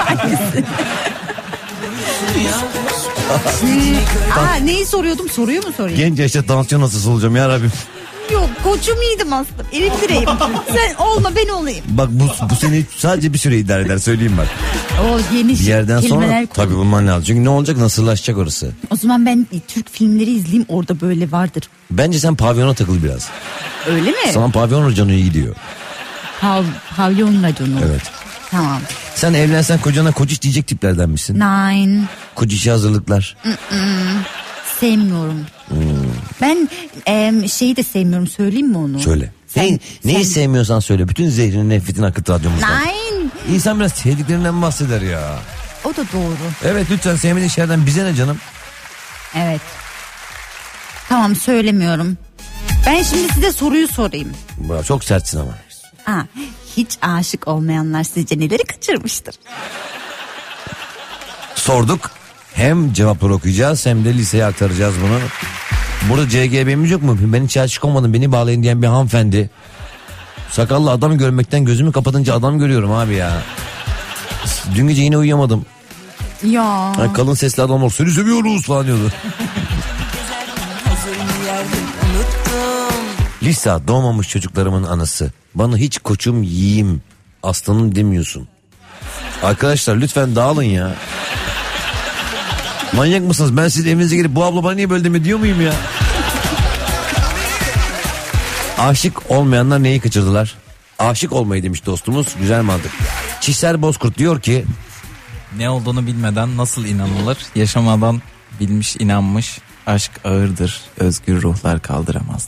Neyi soruyordum? Soruyor mu sorayım? Genç yaşta tansiyon hastası olacağım ya Rabbim. Yok, koçum iyiydim aslında. Elim direğim. Sen olma, ben olayım. Bak bu seni sadece bir süre idare eder, söyleyeyim bak. O yeni bir yerden sonra tabii bulman lazım. Çünkü ne olacak, nasıllaşacak orası. O zaman ben Türk filmleri izleyeyim, orada böyle vardır. Bence sen pavyona takıl biraz. Öyle mi? Sana pavyon raconu iyi gidiyor. Pavyon raconu. Evet. Tamam. Sen evlensen kocana kociş diyecek tiplerden misin? Nine. Kocişe hazırlıklar. Sevmiyorum. Ben şeyi de sevmiyorum, söyleyeyim mi onu? Söyle. Neyi sevmiyorsan söyle. Bütün zehrini, nefretini akıt radyomuzdan. Nine. İnsan biraz sevdiklerinden bahseder ya. O da doğru. Evet, lütfen sevmediğin şeylerden bize ne canım? Evet. Tamam, söylemiyorum. Ben şimdi size soruyu sorayım. Çok sertsin ama. Hiç aşık olmayanlar sizce neleri kaçırmıştır? Sorduk. Hem cevapları okuyacağız hem de liseye aktaracağız bunu. Burada CGB'miz yok mu? Ben hiç aşık olmadım, beni bağlayın diyen bir hanımefendi. Sakallı adam görmekten gözümü kapatınca adam görüyorum abi ya. Dün gece yine uyuyamadım. Ya. Kalın sesli adamlar seni seviyoruz falan diyordu. Lisa, doğmamış çocuklarımın anası. Bana hiç koçum, yiyeyim, aslanım demiyorsun. Arkadaşlar lütfen dağılın ya. Manyak mısınız? Ben sizin evinize gelip bu abla bana niye böyle deme diyor muyum ya? Aşık olmayanlar neyi kaçırdılar? Aşık olmayı demiş dostumuz. Güzel mantık. Çişler Bozkurt diyor ki, ne olduğunu bilmeden nasıl inanılır? Yaşamadan bilmiş inanmış. Aşk ağırdır, özgür ruhlar kaldıramaz.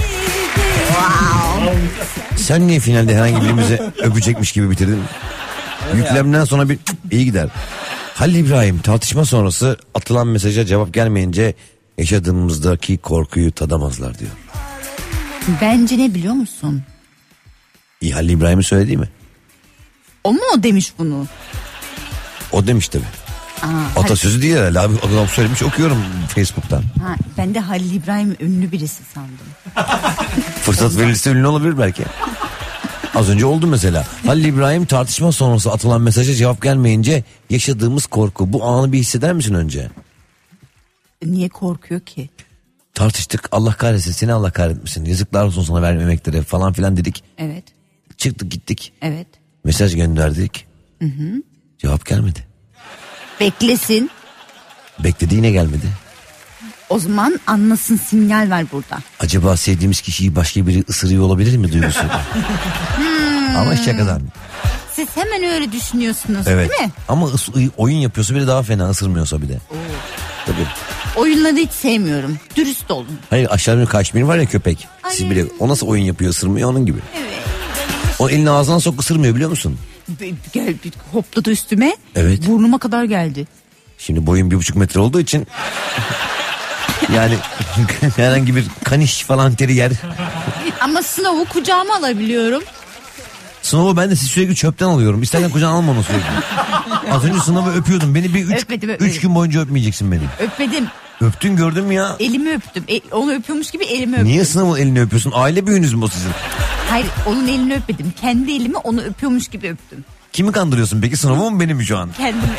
Wow. Sen niye finalde herhangi birimize öpecekmiş gibi bitirdin? Yüklemden sonra bir iyi gider. Halil İbrahim, tartışma sonrası atılan mesaja cevap gelmeyince yaşadığımızdaki korkuyu tadamazlar diyor. Bence ne biliyor musun? İyi, Halil İbrahim'in söylediği mi? O mu demiş bunu? O demiş tabii. Atasözü değil herhalde abi, adam söylemiş, okuyorum Facebook'tan. Ben de Halil İbrahim ünlü birisi sandım. Fırsat verilirse ünlü olabilir belki. Az önce oldu mesela. Halil İbrahim, tartışma sonrası atılan mesaja cevap gelmeyince yaşadığımız korku. Bu anı bir hisseder misin önce? Niye korkuyor ki? Tartıştık, Allah kahretsin seni, Allah kahretmesin. Yazıklar olsun sana verdiğim emeklere falan filan dedik. Evet. Çıktık gittik. Evet. Mesaj gönderdik. Hı hı. Cevap gelmedi. Beklesin. Bekledi, yine gelmedi. O zaman anlasın, sinyal ver burada. Acaba sevdiğimiz kişiyi başka biri ısırıyor olabilir mi duygusu? Ama şakadan. Siz hemen öyle düşünüyorsunuz, Evet. değil mi? Ama oyun yapıyorsa bile daha fena, ısırmıyorsa bile. Tabii. Oyunları hiç sevmiyorum. Dürüst olun. Hayır, aşağıda bir kaşmir var ya, köpek. Siz bile, o nasıl oyun yapıyor, ısırmıyor, onun gibi. Evet. O elini ağzına sok, ısırmıyor biliyor musun? Gel, hopladı üstüme. Evet. Burnuma kadar geldi. Şimdi boyum 1,5 metre olduğu için yani herhangi bir kaniş falan teri yer. Ama Snow'u kucağıma alabiliyorum. Snow'u ben de sürekli çöpten alıyorum. İstersen kucağına alma onu sürekli. Az önce Snow'u öpüyordum. Beni bir 3 gün boyunca öpmeyeceksin beni. Öpmedim. Öptün, gördün mü ya? Elimi öptüm. Onu öpüyormuş gibi elimi öptüm. Niye Snow'un elini öpüyorsun? Aile büyüğünüz mü o sizin? Hayır, onun elini öpmedim. Kendi elimi onu öpüyormuş gibi öptüm. Kimi kandırıyorsun peki? Snow'u mu, benim mi şu an? Kendimi.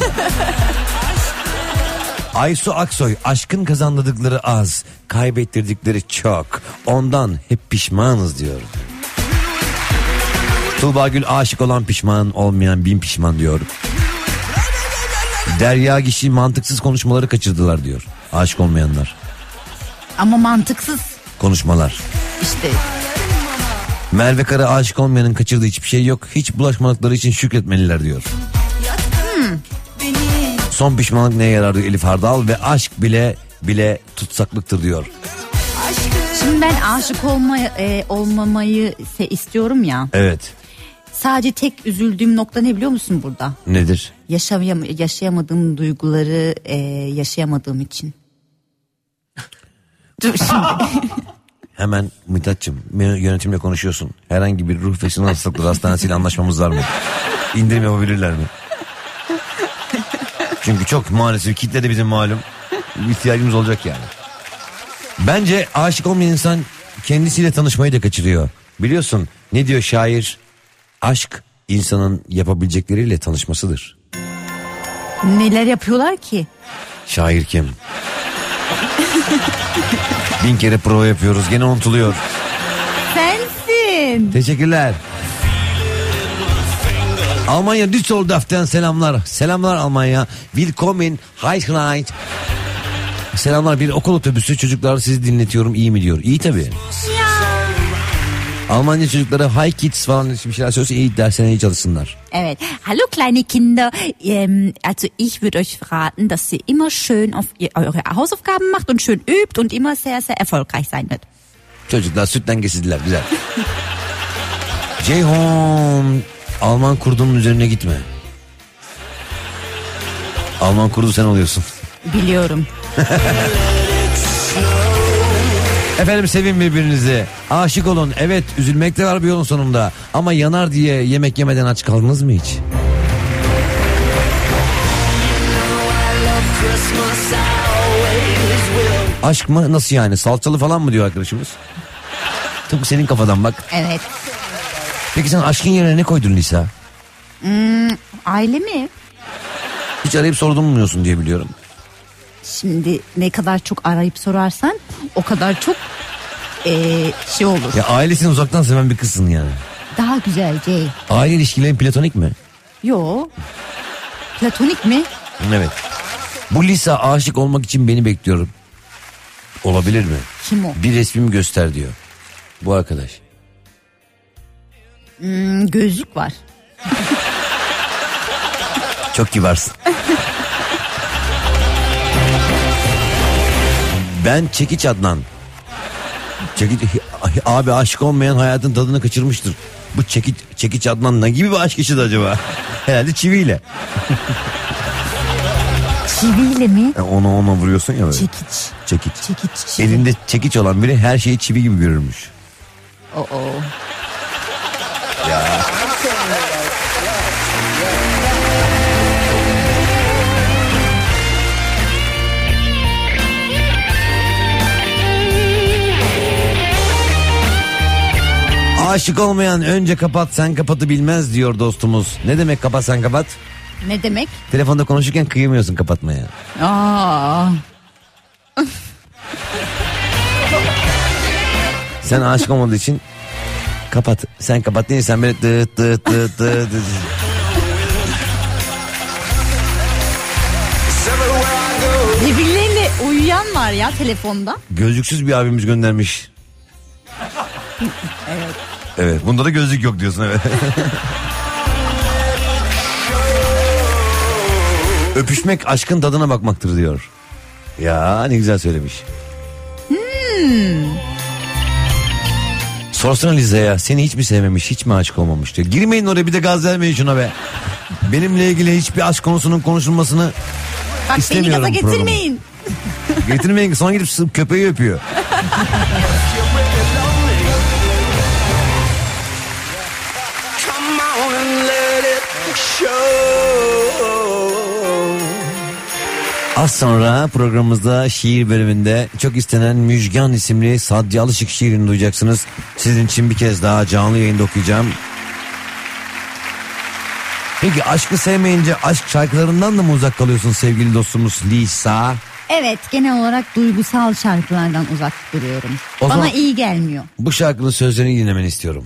Aysu Aksoy, aşkın kazandıkları az, kaybettirdikleri çok. Ondan hep pişmanız diyor. Tuğba Gül, aşık olan pişman, olmayan bin pişman diyor. Derya Gişi, mantıksız konuşmaları kaçırdılar diyor. Aşık olmayanlar. Ama mantıksız Konuşmalar. işte. Merve Kara, aşık olmayanın kaçırdığı hiçbir şey yok. Hiç bulaşmadıkları için şükretmeliler diyor. Son pişmanlık neye yarar diyor Elif Hardal, ve aşk bile tutsaklıktır diyor. Şimdi ben aşık olmamayı istiyorum ya. Evet. Sadece tek üzüldüğüm nokta ne biliyor musun burada? Nedir? Yaşayamadığım duyguları yaşayamadığım için. Dur şimdi. Hemen Mithat'cığım, yönetimle konuşuyorsun. Herhangi bir ruh ve sinir hastalıkları hastanesiyle anlaşmamız var mı? İndirim yapabilirler mi? Çünkü çok maalesef kitle de bizim malum. İhtiyacımız olacak yani. Bence aşık olmayan insan kendisiyle tanışmayı da kaçırıyor. Biliyorsun ne diyor şair? Aşk insanın yapabilecekleriyle tanışmasıdır. Neler yapıyorlar ki? Şair kim? 1000 kere prova yapıyoruz, gene unutuluyor. Sensin. Teşekkürler. Almanya Düsseldorf'tan selamlar. Selamlar Almanya. Willkommen. Hi. Selamlar, bir okul otobüsü, çocuklar sizi dinletiyorum, iyi mi diyor. İyi tabii. Almanya çocuklara Hi Kids falan bir şeyler söylese iyi, dersine iyi çalışsınlar. Evet. Hallo kleine Kinder. Also ich würde euch raten, dass ihr immer schön eure Hausaufgaben macht und schön übt und immer sehr sehr erfolgreich sein wird. Çocuklar sütten kesildiler, güzel. Ceyhun, Alman kurdunun üzerine gitme. Alman kurdu sen oluyorsun. Biliyorum. Efendim, sevin birbirinizi. Aşık olun. Evet, üzülmek de var bir yolun sonunda. Ama yanar diye yemek yemeden aç kaldınız mı hiç? Aşk mı? Nasıl yani? Salçalı falan mı diyor arkadaşımız? Tıpkı senin kafadan bak. Evet. Peki sen aşkın yerine ne koydun Lisa? Aile mi? Hiç arayıp sordurmuyorsun diye biliyorum. Şimdi ne kadar çok arayıp sorarsan o kadar çok şey olur. Ya ailesini uzaktan seven bir kızsın yani. Daha güzel Jay. Aile ilişkilerin platonik mi? Yo. Platonik mi? Evet. Bu Lisa aşık olmak için beni bekliyorum. Olabilir mi? Kim o? Bir resmimi göster diyor. Bu arkadaş. Gözlük var. Çok kibarsın. Ben Çekiç Adnan. Abi, aşık olmayan hayatın tadını kaçırmıştır. Bu Çekiç Adnan ne gibi bir aşk yaşadı acaba? Herhalde çiviyle. Çiviyle mi? Ona vuruyorsun ya böyle. Çekiç. Çekiç. Elinde çekiç olan biri her şeyi çivi gibi görürmüş. Ya. Aşık olmayan önce kapat sen kapatı bilmez diyor dostumuz. Ne demek kapat sen kapat? Ne demek? Telefonda konuşurken kıyamıyorsun kapatmaya. Sen aşık olmadığı için kapat. Sen kapat değil, sen böyle dıt dıt dıt dıt. Birbirleriyle uyuyan var ya telefonda. Gözlüksüz bir abimiz göndermiş. Evet. Evet, bunda da gözlük yok diyorsun, evet. Öpüşmek aşkın tadına bakmaktır diyor. Ya ne güzel söylemiş. Sorsana Liza'ya, seni hiç mi sevmemiş, hiç mi aşık olmamış diyor. Girmeyin oraya, bir de gaz vermeyin şuna be. Benimle ilgili hiçbir aşk konusunun konuşulmasını bak, istemiyorum. beni gaza getirmeyin. Getirmeyin, sonra gidip köpeği öpüyor. Az sonra programımızda şiir bölümünde çok istenen Müjgan isimli Sadri Alışık şiirini duyacaksınız. Sizin için bir kez daha canlı yayında okuyacağım. Peki aşkı sevmeyince aşk şarkılarından da mı uzak kalıyorsun sevgili dostumuz Lisa? Evet, genel olarak duygusal şarkılardan uzak duruyorum. Bana iyi gelmiyor. Bu şarkının sözlerini dinlemeni istiyorum.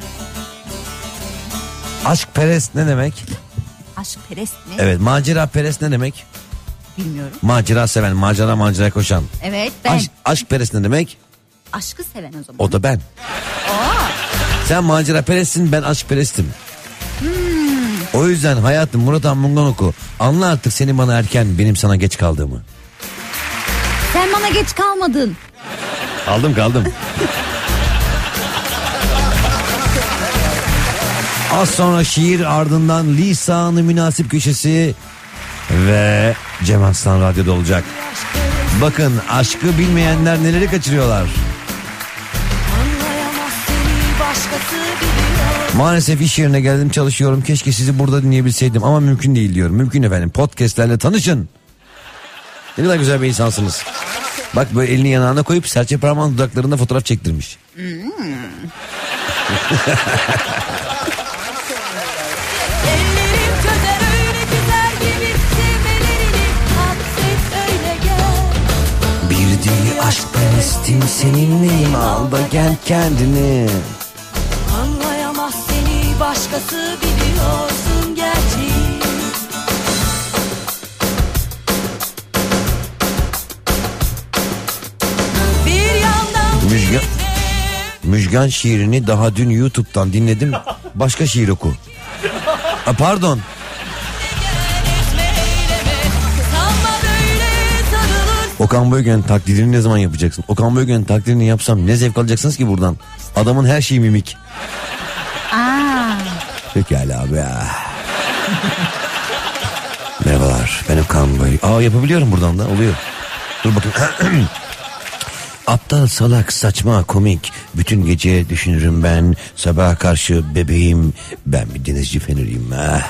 Aşkperest ne demek? Aşkperest mi? Evet, macera perest ne demek? Bilmiyorum. Macera seven, macera koşan. Evet, ben. Aşkperest ne demek? Aşkı seven o zaman. O da ben. Sen macera perestsin, ben aşkperestim. O yüzden hayatım Murat Anmungan oku. Anla artık senin bana erken, benim sana geç kaldığımı. Sen bana geç kalmadın. Kaldım. Az sonra şiir, ardından Lisa'nın münasip köşesi ve Cem Arslan Radyo'da olacak. Bakın aşkı bilmeyenler neleri kaçırıyorlar. Maalesef iş yerine geldim, çalışıyorum. Keşke sizi burada dinleyebilseydim ama mümkün değil diyorum. Mümkün efendim. Podcast'lerle tanışın. Ne kadar güzel bir insansınız. Bak böyle elini yanağına koyup serçe parmağın dudaklarında fotoğraf çektirmiş. Bir deli aşkperestim seninleyim, al da gel kendini. Anlayamaz seni başkası, biliyorsun gerçi. Bir yandan Müjgan şiirini daha dün YouTube'dan dinledim. Başka şiir oku. Pardon. Okan Bölgen taklidini ne zaman yapacaksın? Okan Bölgen taklidini yapsam ne zevk alacaksınız ki buradan? Adamın her şeyi mimik. Pekala abi ya. Merhabalar, ben Okan Bölgen. Yapabiliyorum buradan da, oluyor. Dur bakayım. Aptal, salak, saçma, komik. Bütün gece düşünürüm ben. Sabaha karşı bebeğim. Ben bir denizci feneriyim.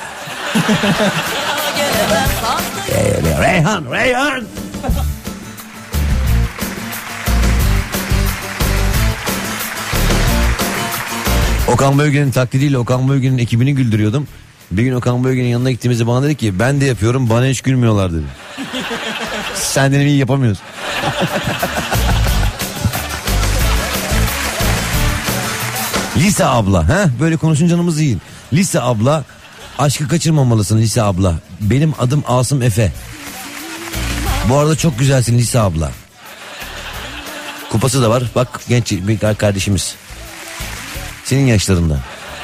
Reyhan. Okan Bölgen'in taklidiyle Okan Bölgen'in ekibini güldürüyordum. Bir gün Okan Bölgen'in yanına gittiğimizde bana dedi ki ben de yapıyorum, bana hiç gülmüyorlar dedi. Sen de iyi yapamıyorsun. Lisa abla, böyle konuşun canımız iyi. Lisa abla, aşkı kaçırmamalısın Lisa abla. Benim adım Asım Efe. Bu arada çok güzelsin Lisa abla. Kupası da var, bak genç bir kardeşimiz. Senin yaşlarında.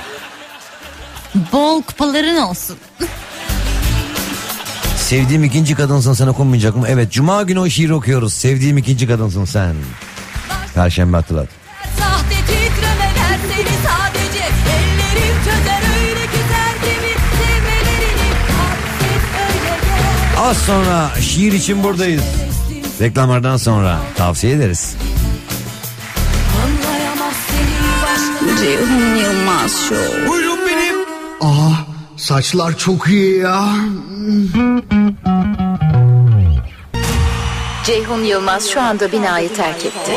Bol kupaların olsun. Sevdiğim ikinci kadınsın sen, okunmayacak mı? Evet, cuma günü o şiiri okuyoruz. Sevdiğim ikinci kadınsın sen. Perşembe hatırlat. Sahte titremeler seni sadece ellerim çözer, öyle güzel gibi sevmelerini hasret öyle gel. Az sonra şiir için buradayız. Reklamlardan sonra tavsiye ederiz. Anlayamaz seni başka. Ceyhun Yılmaz Show. Buyurun benim. Saçlar çok iyi ya. Ceyhun Yılmaz şu anda binayı terk etti.